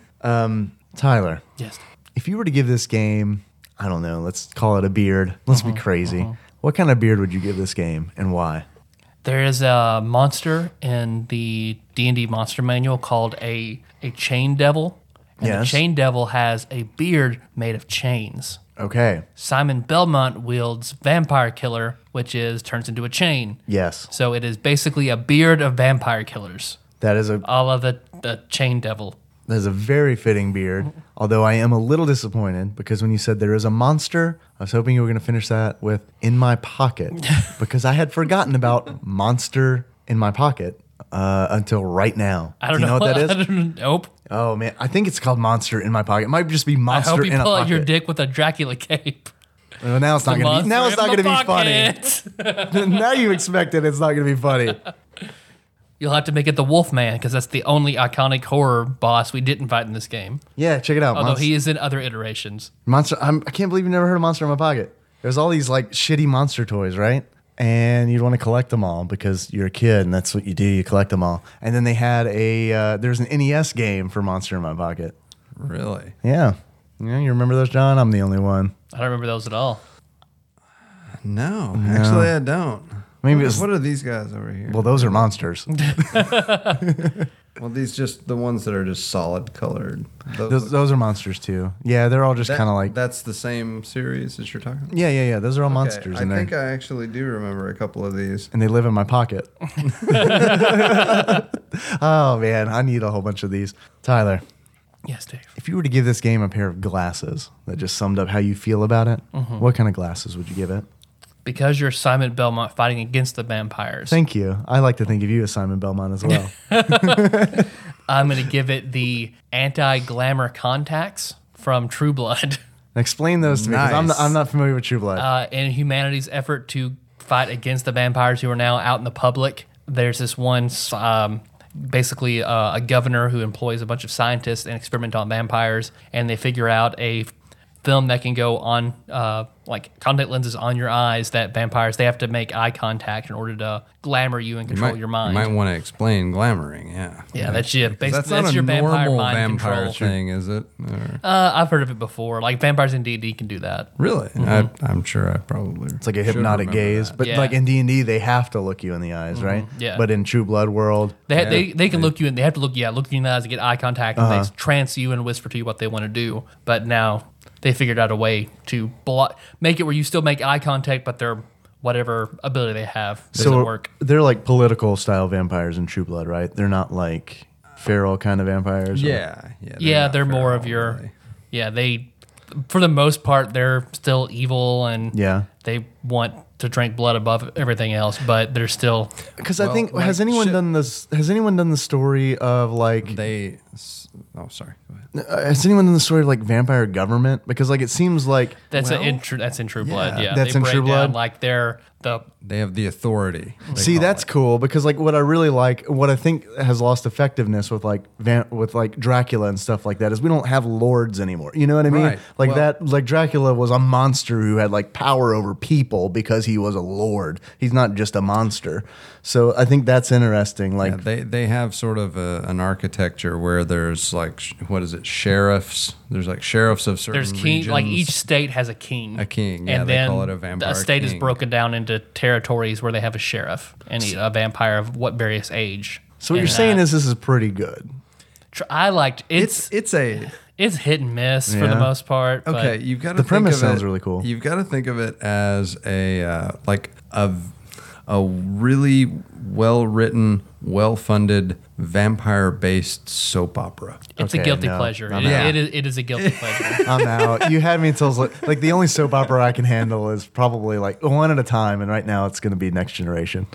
Tyler, Yes. if you were to give this game, I don't know, let's call it a beard. Let's be crazy. What kind of beard would you give this game, and why? There is a monster in the D&D Monster Manual called a chain devil. And the Yes. chain devil has a beard made of chains. Okay. Simon Belmont wields Vampire Killer, which turns into a chain. Yes. So it is basically a beard of vampire killers. That is a All of the chain devil. That is a very fitting beard, although I am a little disappointed because when you said there is a monster, I was hoping you were going to finish that with in my pocket because I had forgotten about monster in my pocket until right now. I don't Do you know what that is? I don't, nope. Oh, man. I think it's called monster in my pocket. It might just be I monster hope you in a pull pocket. out your dick with a Dracula cape. Well, now it's not going to be. Now it's not going to be funny. Now you expect it. It's not going to be funny. You'll have to make it the Wolfman because that's the only iconic horror boss we didn't fight in this game. Yeah, check it out. Although he is in other iterations. Monster. I can't believe you never heard of Monster in My Pocket. There's all these like shitty monster toys, right? And you'd want to collect them all because you're a kid and that's what you do. You collect them all. And then they had there's an NES game for Monster in My Pocket. Really? Yeah. Yeah, you remember those, John? I'm the only one. I don't remember those at all. No, actually, I don't. Maybe What are these guys over here? well, those are monsters. Well, these just the ones that are just solid colored. Those are monsters too. Yeah, they're all just kind of like. That's the same series as you're talking about? Yeah. Those are all monsters I in there. think I actually do remember a couple of these. And they live in my pocket. Oh, man. I need a whole bunch of these. Tyler, Yes, Dave. If you were to give this game a pair of glasses that just summed up how you feel about it, what kind of glasses would you give it? Because you're Simon Belmont fighting against the vampires. Thank you. I like to think of you as Simon Belmont as well. I'm going to give it the anti-glamour contacts from True Blood. Explain those to me, because Nice. I'm not familiar with True Blood. In humanity's effort to fight against the vampires who are now out in the public, there's this one, basically a governor who employs a bunch of scientists and experiment on vampires, and they figure out a film that can go on like contact lenses on your eyes that vampires, they have to make eye contact in order to glamour you and control your mind. You might want to explain glamoring, yeah. Yeah, that's your That's that's not your a vampire normal mind vampire control thing, is it? Or- I've heard of it before. Like vampires in D&D can do that. really? I'm sure I probably. It's like a hypnotic gaze, but Yeah. like in D&D, they have to look you in the eyes, right? Yeah. But in True Blood world, They can look you in. They have to look you in the eyes to get eye contact, and they trance you and whisper to you what they want to do. But now they figured out a way to make it where you still make eye contact, but their whatever ability they have doesn't work. they're like political style vampires in True Blood, right? They're not like feral kind of vampires. or- Yeah, not they're more feral, of your. really. Yeah, they, for the most part, they're still evil and Yeah. they want to drink blood above everything else, but they're still. Because I Well, think like has anyone shit- done this? Has anyone done the story of like? They. Oh, sorry. Go ahead. Has anyone done the story of like vampire government? Because like it seems like That's well, in True Blood. Yeah, That's they in break True down, Blood? like they're the. They have the authority. they See, call that's it. cool because like what I really like, what I think has lost effectiveness with like with like Dracula and stuff like that is we don't have lords anymore. You know what I mean? Right. Like Well- that, like Dracula was a monster who had like power over people because he was a lord. He's not just a monster. So I think that's interesting. Like Yeah, they have sort of an architecture where there's like what is it, sheriffs? There's like sheriffs of certain There's king. regions. Like each state has a king. A king, yeah, and they then call it a vampire state is king. broken down into territories where they have a sheriff and a vampire of what various age. so what And you're saying that- is this is pretty good. I liked it's it's a hit and miss for the Yeah. most part. but okay. You've got to The premise sounds really cool. You've got to think of it as a like a really well written, well funded vampire based soap opera. It's Okay, a guilty no, pleasure. I'm It, out. it is a guilty pleasure. I'm out. You had me until like the only soap opera I can handle is probably like one at a time, and right now it's going to be Next Generation.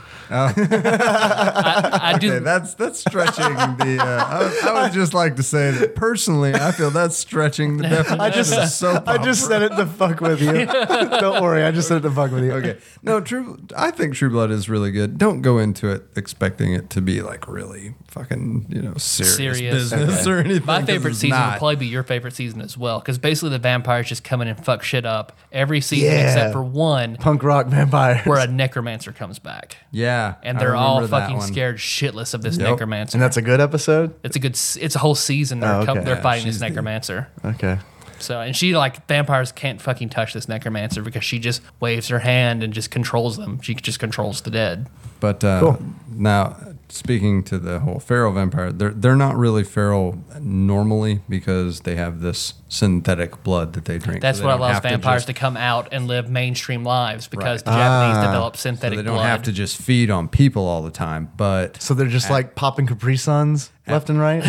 I do. Okay, that's stretching the. I would just like to say that personally, I feel that's stretching the definition of soap I just said it to fuck with you. Don't worry, I just said it to fuck with you. Okay. No, I think True Blood is really good. Don't go into it expecting it to be like really fucking, serious business or anything. My 'cause favorite it's season not. would probably be your favorite season as well, because basically the vampires just come in and fuck shit up every season Yeah. except for one Punk rock vampires. where a necromancer comes back. Yeah. And I they're all remember that fucking one. scared shitless of this Yep. necromancer. and that's a good episode. It's a whole season they're, Oh, okay. they're Yeah, fighting she's this the- necromancer. Okay. So, and she vampires can't fucking touch this necromancer because she just waves her hand and just controls them. She just controls the dead. But Cool. now, speaking to the whole feral vampire, they're not really feral normally because they have this synthetic blood that they drink. That's So they what don't allows have to vampires just- to come out and live mainstream lives because Right. the Japanese Ah. developed So synthetic they don't blood. have to just feed on people all the time. But So they're just like popping Capri Suns left and right.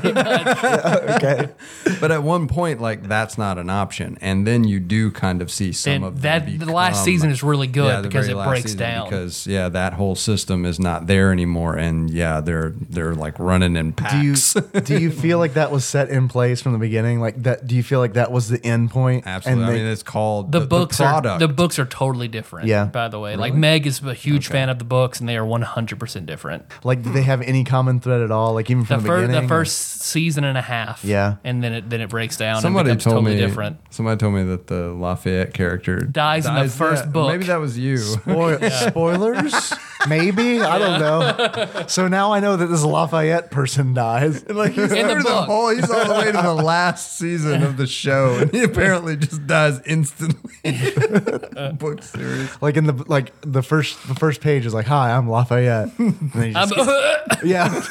Okay. But at one point, like that's not an option, and then you do kind of see some And of that them the last become- season is really good Yeah, the because very it last breaks season, down. because that whole system is not there anymore, and they're like running in packs. Do you feel like that was set in place from the beginning? Like that? Do you feel like that was the end point? Absolutely, And I mean it's called the books product. are totally different. Yeah. By the way, like Meg is a huge fan of the books, and they are 100% different. like, do they have any common thread at all? Like even from the beginning. The first season and a half. Yeah. and then it breaks down. Somebody and becomes told totally me different. Somebody told me that the Lafayette character Dies in the first yeah, book. Maybe that was you. Spoilers? Maybe I don't know. So now I know that this Lafayette person dies. Like he's In the through book. he's all the way to the last season of the show, and he apparently just dies instantly. Book series. Like in the first page is like, "Hi, I'm Lafayette." And then he just yeah.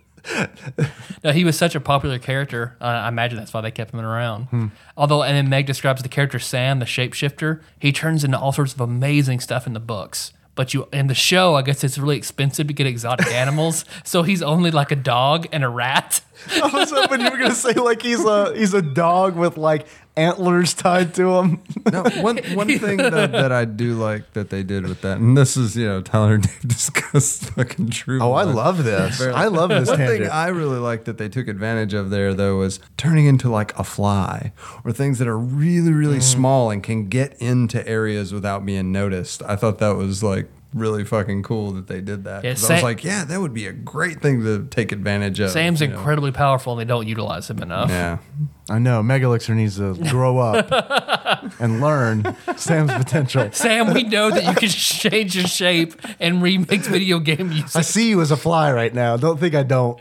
No, he was such a popular character. I imagine that's why they kept him around. Although, and then Meg describes the character Sam, the shapeshifter. He turns into all sorts of amazing stuff in the books. But in the show, I guess it's really expensive to get exotic animals, so he's only like a dog and a rat. I was hoping you were gonna say like he's a dog with like antlers tied to him. No, one thing that I do like that they did with that, and this is Tyler and Dave discussed fucking true. Oh, I love this. I love this One tangent. thing I really like that they took advantage of there though was turning into like a fly or things that are really really small and can get into areas without being noticed. I thought that was like really fucking cool that they did that. Yeah, 'Cause I was like, yeah, that would be a great thing to take advantage of. Sam's incredibly powerful, and they don't utilize him enough. Yeah. I know Megalixer needs to grow up and learn Sam's potential. Sam, we know that you can change your shape and remix video game music. I see you as a fly right now. Don't think I don't.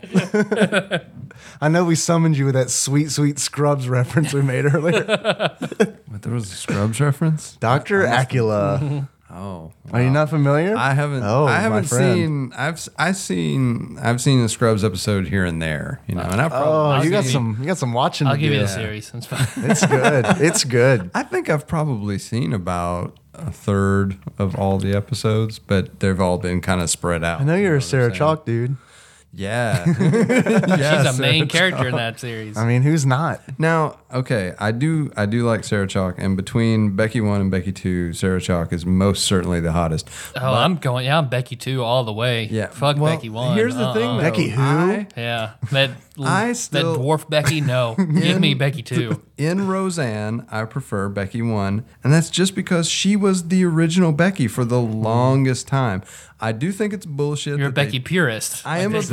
I know we summoned you with that sweet, sweet Scrubs reference we made earlier. But there was a Scrubs reference? Dr. Acula. Oh. Are you not familiar? I haven't. Oh, I haven't my friend. seen. I've seen the Scrubs episode here and there. And I probably. Oh, you got give some watching I'll to give do. you the series. It's fine. It's good. It's good. I think I've probably seen about a third of all the episodes, but they've all been kind of spread out. I know you're a what I'm Sarah saying? Chalk dude. Yeah. She's a main character in that series. I mean, who's not? Now, okay, I do like Sarah Chalk, and between Becky 1 and Becky 2, Sarah Chalk is most certainly the hottest. Oh, I'm Becky 2 all the way. Yeah. Fuck Well, Becky 1. here's the thing, though. Becky who? Yeah. That still- dwarf Becky, no. Give me Becky 2. In Roseanne, I prefer Becky 1, and that's just because she was the original Becky for the longest time. I do think it's bullshit. You're a that they- Becky purist. I am a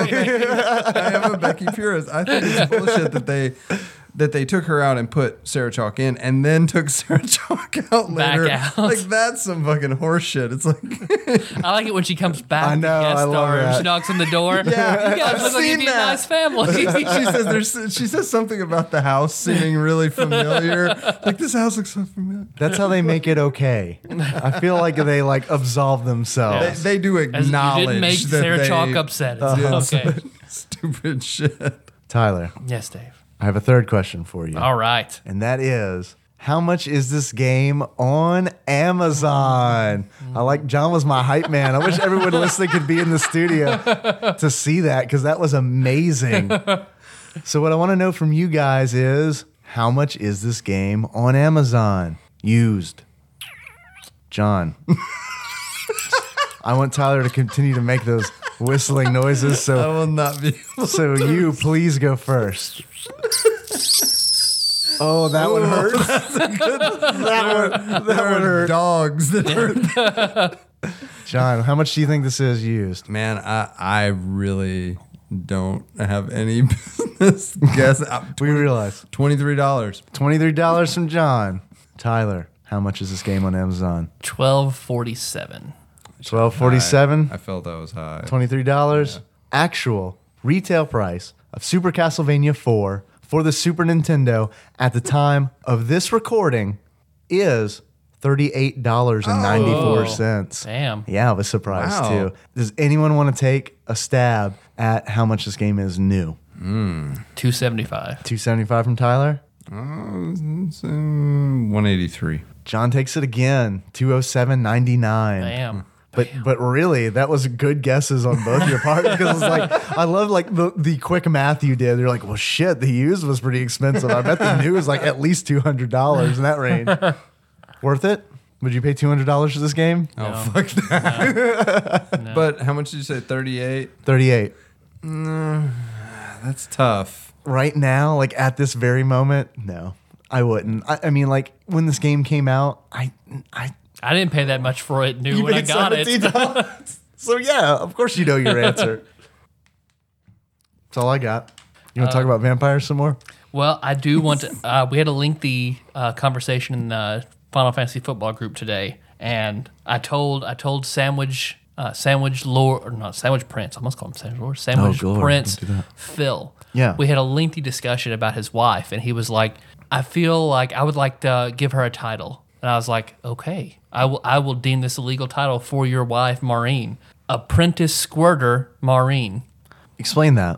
Becky purist. I think it's bullshit that they took her out and put Sarah Chalk in, and then took Sarah Chalk out Back later. out. Like that's some fucking horse shit. It's like I like it when she comes back. I know, to guest I love star and that. She knocks on the door. Yeah, you guys I've look like you'd seen be a that. nice family. she says something about the house seeming really familiar. Like this house looks so familiar. That's how they make it okay. I feel like they like absolve themselves. They do As acknowledge you didn't make that Sarah they Chalk upset. did It's okay. some stupid shit. Tyler, Yes, Dave. I have a third question for you. All right. And that is, how much is this game on Amazon? I like John was my hype man. I wish everyone listening could be in the studio to see that because that was amazing. So what I want to know from you guys is, how much is this game on Amazon? Used. John. I want Tyler to continue to make those whistling noises. I So, will not be. so you please go first. Oh, that one hurt. that one hurt. Dogs that are. John, how much do you think this is used? Man, I really don't have any business guess. We realize $23. $23 from John. Tyler, how much is this game on Amazon? $12.47. $12.47. I felt that was high. $23. Actual retail price of Super Castlevania 4 for the Super Nintendo at the time of this recording is $38.94. Damn. Yeah, I was surprised Wow. too. Does anyone want to take a stab at how much this game is new? $2.75. $2.75 from Tyler. 183. John takes it again. $207.99. Damn. But really, that was good guesses on both your parts because it's like I love like the quick math you did. You're like, well, shit, the used was pretty expensive. I bet the new is like at least $200 in that range. Worth it? Would you pay $200 for this game? Oh, fuck that. No. But how much did you say? 38? 38. That's tough. Right now, like at this very moment, no, I wouldn't. I mean, like when this game came out, I I didn't pay that much for it new when I paid got it. $17. So yeah, of course you know your answer. That's all I got. You want to talk about vampires some more? Well, I do want to. We had a lengthy conversation in the Final Fantasy football group today, and I told Sandwich Lord, or not Sandwich Prince. I almost call him Sandwich Lord. Sandwich Lord, Prince don't do that. Phil. Yeah. We had a lengthy discussion about his wife, and he was like, "I feel like I would like to give her a title," and I was like, "Okay, I will deem this a legal title for your wife, Maureen, Apprentice Squirter Maureen." Explain that.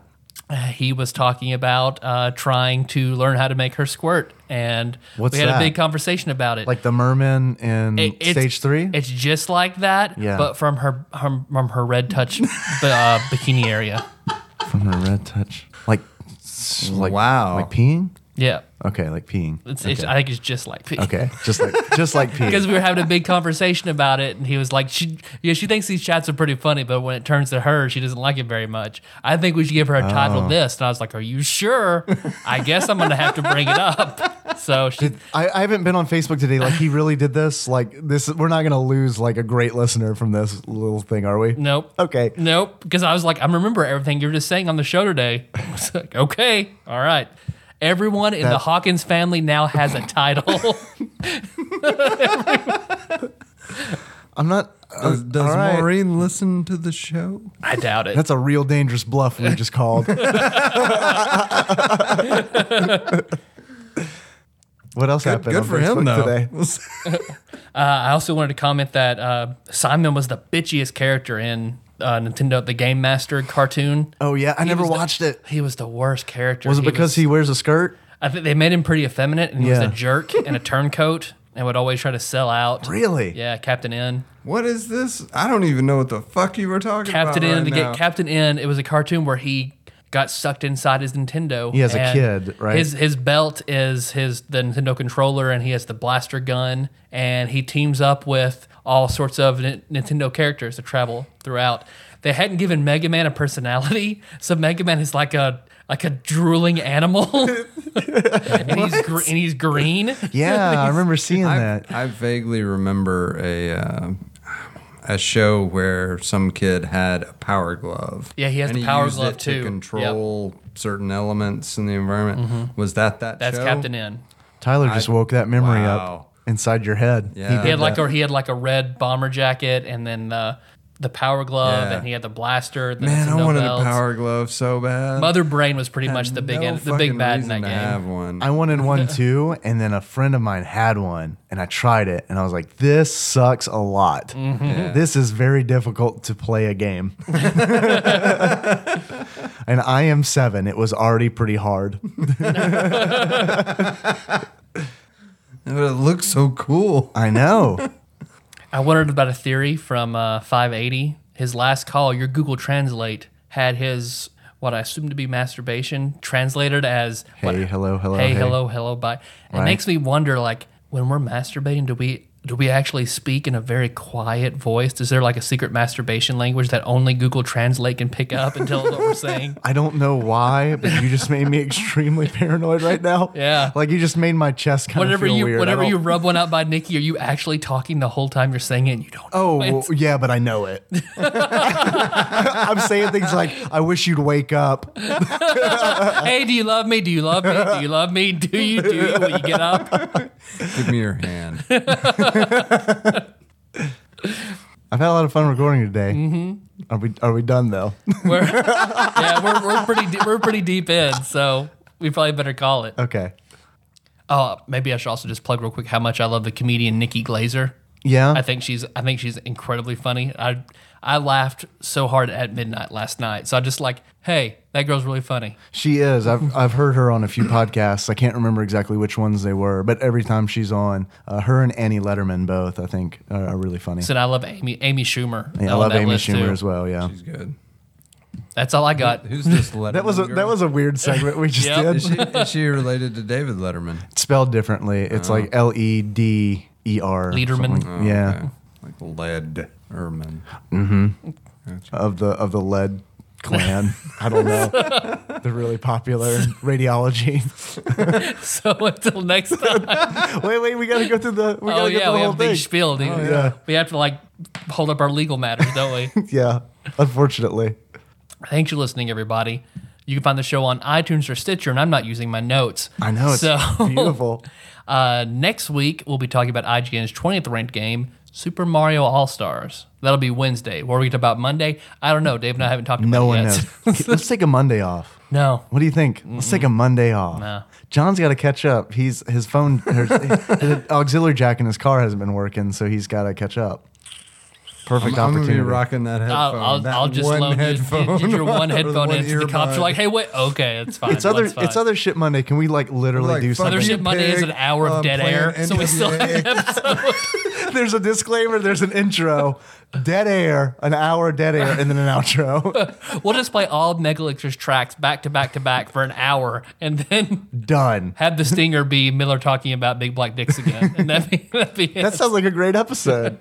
He was talking about trying to learn how to make her squirt, and What's we had that? a big conversation about it. Like the merman in stage 3? It's just like that, Yeah. but from her red touch bikini area. From her red touch. Like Wow. Like peeing? Yeah, Okay, like peeing. it's, okay. I think it's just like pee. Okay, just like peeing. Because we were having a big conversation about it, and he was like, she thinks these chats are pretty funny, but when it turns to her, she doesn't like it very much. I think we should give her a title list. And I was like, are you sure? I guess I'm going to have to bring it up. So I haven't been on Facebook today. Like he really did this. Like this, we're not gonna lose like a great listener from this little thing, are we? Nope. Okay. Nope. Because I was like, I remember everything you were just saying on the show today. I was like, okay, all right. Everyone in the Hawkins family now has a title. I'm not. Does all right. Maureen listen to the show? I doubt it. That's a real dangerous bluff we just called. What else happened? Good on for Facebook him, though. today? I also wanted to comment that Simon was the bitchiest character in Nintendo, the Game Master cartoon. Oh yeah, I never was the- watched it. He was the worst character. Was it because he wears a skirt? I think they made him pretty effeminate, and he was Yeah. a jerk and a turncoat, and would always try to sell out. Really? Yeah, Captain N. What is this? I don't even know what the fuck you were talking Captain about. N. right now. Captain N. It was a cartoon where he got sucked inside his Nintendo. He has a and kid, right? His belt is the Nintendo controller, and he has the blaster gun, and he teams up with all sorts of Nintendo characters to travel throughout. They hadn't given Mega Man a personality, so Mega Man is like a drooling animal, and he's green. Yeah, I remember seeing that. I vaguely remember a show where some kid had a power glove. Yeah, he has and the power used glove, it too. to control certain elements in the environment. Was that That's show? Captain N. Tyler just woke that memory Wow. up inside your head. Yeah. He had like a red bomber jacket, and then the power glove, Yeah. and he had the blaster. The Man, I Nintendo wanted belts. a power glove so bad. Mother Brain was pretty much Had the big no the big fucking bad in reason that to game. have one. I wanted one too, and then a friend of mine had one, and I tried it, and I was like, "This sucks a lot. Yeah. This is very difficult to play a game." And I am 7. It was already pretty hard. But it looks so cool. I know. I wondered about a theory from 580. His last call, your Google Translate had his what I assume to be masturbation translated as Hey, hello, hello, hey, hey. hello, bye. It Right. makes me wonder, like, when we're masturbating, do we actually speak in a very quiet voice? Is there like a secret masturbation language that only Google Translate can pick up and tell us what we're saying? I don't know why, but you just made me extremely paranoid right now. Yeah. Like you just made my chest kind of feel weird. Whenever I you don't- rub one out by Nikki, are you actually talking the whole time you're saying it and you don't know Oh, it? well, yeah, but I know it. I'm saying things like, I wish you'd wake up. Hey, do you love me? Do you love me? Do you love me? Do you? Will you get up? Give me your hand. I've had a lot of fun recording today. Mm-hmm. Are we done though? We're pretty deep in, so we probably better call it. Okay. Oh, maybe I should also just plug real quick how much I love the comedian Nikki Glazer. Yeah. I think she's incredibly funny. I laughed so hard at midnight last night. So I just like, hey, that girl's really funny. She is. I've heard her on a few podcasts. I can't remember exactly which ones they were, but every time she's on, her and Annie Letterman both, I think, are really funny. So I love Amy Schumer. Yeah, I on love that Amy list, Schumer too. as well. Yeah. She's good. That's all I got. Who's this Letterman That was a weird segment we just Yep. did. Is she related to David Letterman? It's spelled differently. It's like Lederer. Lederman. something. Yeah. Okay. Like Lederman. Of the lead clan. I don't know. They're really popular in radiology. So until next time. wait, we gotta go through the We have a whole big thing. spiel, dude. yeah. We have to like hold up our legal matters, don't we? Yeah. Unfortunately. Thanks for listening, everybody. You can find the show on iTunes or Stitcher, and I'm not using my notes. I know it's So, beautiful. Next week, we'll be talking about IGN's 20th ranked game, Super Mario All-Stars. That'll be Wednesday. What are we talking about Monday? I don't know. Dave and I haven't talked about No it one yet. knows. Let's take a Monday off. No. What do you think? Let's take a Monday off. No. John's got to catch up. His phone, his auxiliary jack in his car hasn't been working, so he's got to catch up. Perfect I'm opportunity. gonna be rocking that headphone. I'll just loan you. Get your one headphone into the cops. You're like, hey, wait, okay, it's fine. It's other shit Monday. Can we like literally Like, do fuck something? Other shit Monday is an hour of dead air, so we still have an episode. There's a disclaimer. There's an intro, dead air, an hour of dead air, and then an outro. We'll just play all Megalixer's tracks back to back to back for an hour, and then Done. have the stinger be Miller talking about big black dicks again, and that'd be it. That sounds like a great episode.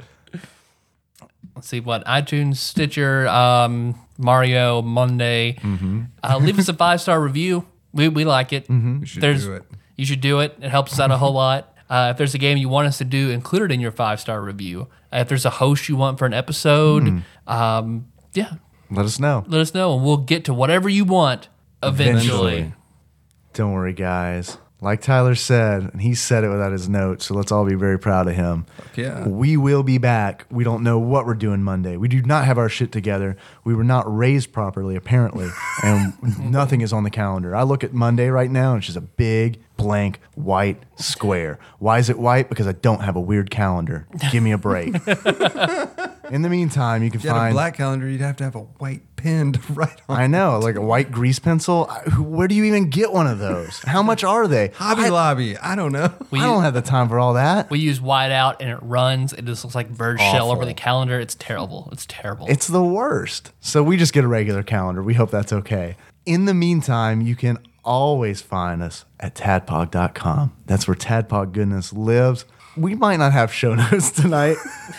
Let's see what iTunes, Stitcher, Mario, Monday. Leave us a 5-star review. We like it. You should do it. You should do it. It helps us out a whole lot. If there's a game you want us to do, include it in your 5-star review. If there's a host you want for an episode, yeah, Let us know. let us know, and we'll get to whatever you want eventually. Don't worry, guys. Like Tyler said, and he said it without his notes, so let's all be very proud of him. yeah. We will be back. We don't know what we're doing Monday. We do not have our shit together. We were not raised properly, apparently, and nothing is on the calendar. I look at Monday right now, and it's just a big, blank, white square. Why is it white? Because I don't have a weird calendar. Give me a break. In the meantime, you can If you had a find... black calendar, you'd have to have a white pen to write on. I know, like a white grease pencil. Where do you even get one of those? How much are they? Hobby Lobby. I don't know. I don't have the time for all that. We use whiteout, and it runs. It just looks like bird shell over Awful. the calendar. It's terrible. It's terrible. It's the worst. So we just get a regular calendar. We hope that's okay. In the meantime, you can always find us at tadpog.com. That's where Tadpog goodness lives. We might not have show notes tonight.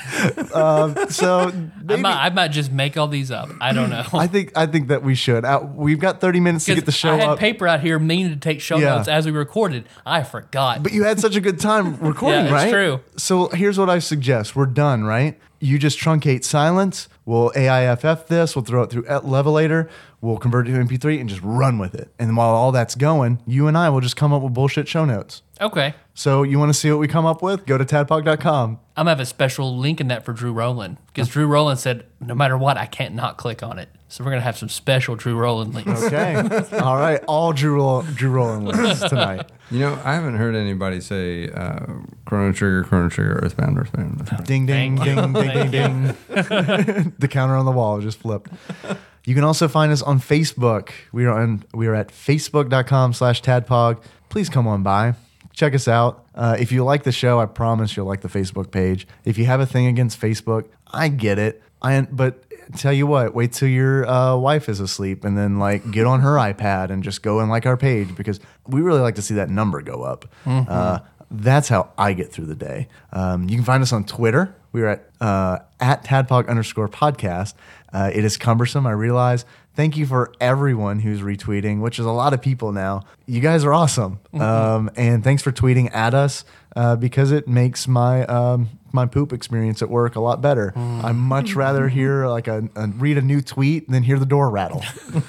So maybe, I might just make all these up. I don't know. I think that we should. We've got 30 minutes to get the show I had up. paper out here meaning to take show Yeah. notes as we recorded. I forgot. But you had such a good time recording, Yeah, it's right? true. So here's what I suggest. We're done, right? You just truncate silence. We'll AIFF this. We'll throw it through Levelator. We'll convert it to MP3 and just run with it. And while all that's going, you and I will just come up with bullshit show notes. Okay. So you want to see what we come up with? Go to tadpog.com. I'm going to have a special link in that for Drew Rowland because Drew Rowland said, no matter what, I can't not click on it. So we're going to have some special Drew Rowland links. Okay. All right. All Drew Rowland links tonight. You know, I haven't heard anybody say Chrono Trigger, Earthbound, Earthbound. Ding, ding, Thank you. ding, ding, ding, ding. The counter on the wall just flipped. You can also find us on Facebook. We are at facebook.com/tadpog. Please come on by. Check us out. If you like the show, I promise you'll like the Facebook page. If you have a thing against Facebook, I get it. But tell you what, wait till your wife is asleep and then like get on her iPad and just go and like our page because we really like to see that number go up. That's how I get through the day. You can find us on Twitter. We are at @tadpog_podcast. It is cumbersome, I realize. Thank you for everyone who's retweeting, which is a lot of people now. You guys are awesome. And thanks for tweeting at us because it makes my my poop experience at work a lot better. I much rather hear like read a new tweet than hear the door rattle.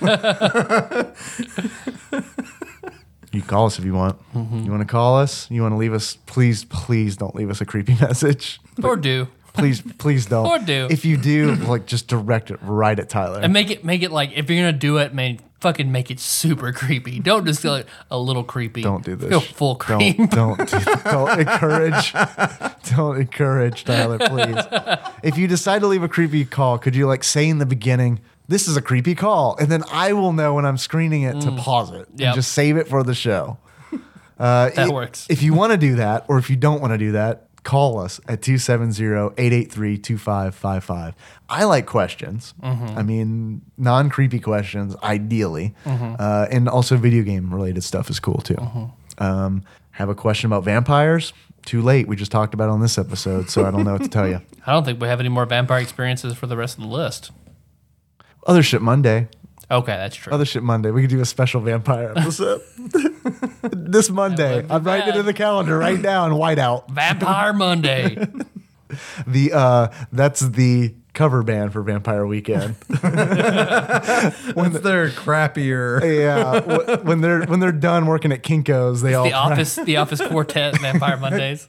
You can call us if you want. You want to call us? You want to leave us? Please don't leave us a creepy message. Or do. Please don't. Or do. If you do, like just direct it right at Tyler. And make it like, if you're going to do it, man, fucking make it super creepy. Don't just go like a little creepy. Don't do this. Go full creep. Don't encourage Tyler, please. If you decide to leave a creepy call, could you like say in the beginning, this is a creepy call, and then I will know when I'm screening it to pause it and Yep. just save it for the show. That works. If you want to do that, or if you don't want to do that, call us at 270-883-2555. I like questions. I mean, non-creepy questions, ideally. And also video game related stuff is cool too. Have a question about vampires? Too late. We just talked about it on this episode, so I don't know what to tell you. I don't think we have any more vampire experiences for the rest of the list. Other shit Monday. Okay, that's true. Other shit Monday. We could do a special vampire episode. This Monday. would be I'm writing it bad. in the calendar right now in whiteout. Vampire Monday. That's the cover band for Vampire Weekend. What's their crappier? Yeah, when they're done working at Kinko's, they all. the Office Quartet Vampire Mondays.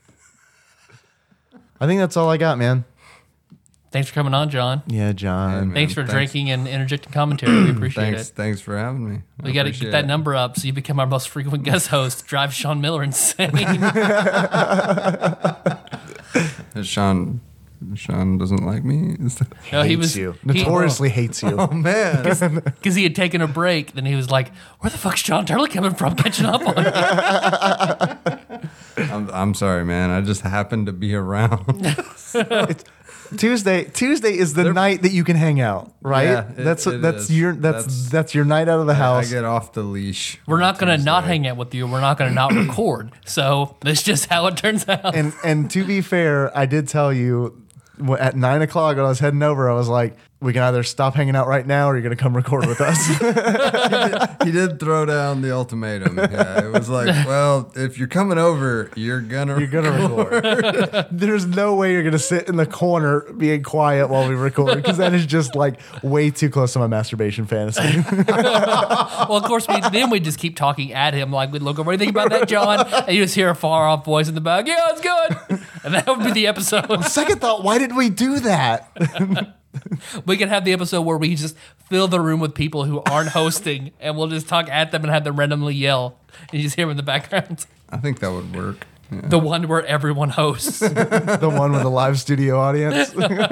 I think that's all I got, man. Thanks for coming on, John. Yeah, John. man. Thanks for Thanks. drinking and interjecting commentary. We appreciate it. Thanks for having me. We got to get that number up so you become our most frequent guest host. Drive Sean Miller insane. Has Sean Sean doesn't like me? No, he Hates was you. Notoriously hates you. Oh, man. because he had taken a break. Then he was like, "Where the fuck's John Turley coming from? Catching up on me." I'm sorry, man. I just happened to be around. Tuesday is the night that you can hang out, right? Yeah, that's is. your night out of the I house. get off the leash. We're not going to not Tuesday. hang out with you. We're not going to not record. So that's just how it turns out. And to be fair, I did tell you at 9 o'clock when I was heading over, I was like, we can either stop hanging out right now or you're going to come record with us. He did throw down the ultimatum. Yeah, it was like, well, if you're coming over, you're gonna record. There's no way you're going to sit in the corner being quiet while we record because that is just like way too close to my masturbation fantasy. Well, of course, then we just keep talking at him. Like, we'd look over, what do you think about that, John? And you just hear a far off voice in the back, yeah, it's good. And that would be the episode. Second thought, why did we do that? We can have the episode where we just fill the room with people who aren't hosting and we'll just talk at them and have them randomly yell. And you just hear them in the background. I think that would work. Yeah. The one where everyone hosts. The one with the live studio audience.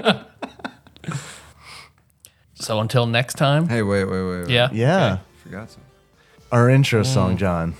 So until next time. Hey, wait. Yeah. Yeah. Okay. Forgot something. Our intro song, John.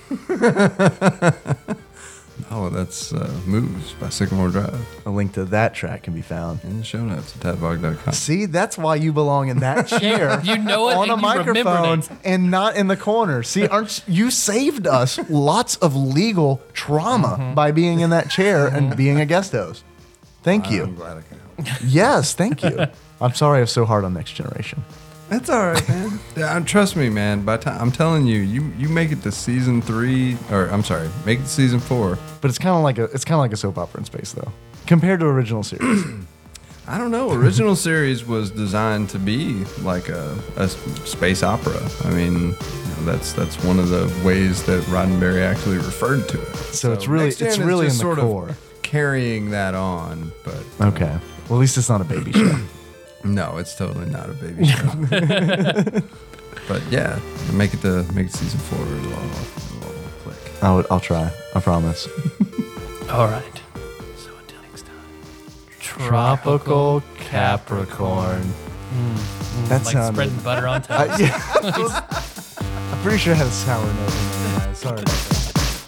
Oh, that's Moves by Sycamore Drive. A link to that track can be found In the show notes at tadbog.com. See, that's why you belong in that chair. You know it on a and you remembered microphone it. and not in the corner. See, aren't you saved us lots of legal trauma by being in that chair and being a guest host? Thank I'm you. glad I can help. Yes, thank you. I'm sorry I was so hard on Next Generation. That's all right, man. Yeah, trust me, man. By time I'm telling you, you make it to season 3, or I'm sorry, make it to season 4. But it's kind of like a soap opera in space, though, compared to original series. I don't know. Original series was designed to be like a space opera. I mean, that's one of the ways that Roddenberry actually referred to it. So it's really Next Gen is in the just sort core. of carrying that on, but Okay. Well, at least it's not a baby show. no, it's totally not a baby show. But yeah, make it season 4. It'll click. I'll try. I promise. All right. So until next time. Tropical Capricorn. That Like sounded. spreading butter on toast. I'm pretty sure it had a sour note in there. Guys. Sorry about that.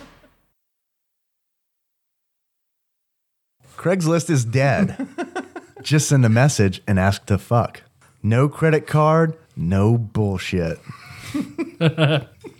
Craigslist is dead. Just send a message and ask to fuck. No credit card, no bullshit.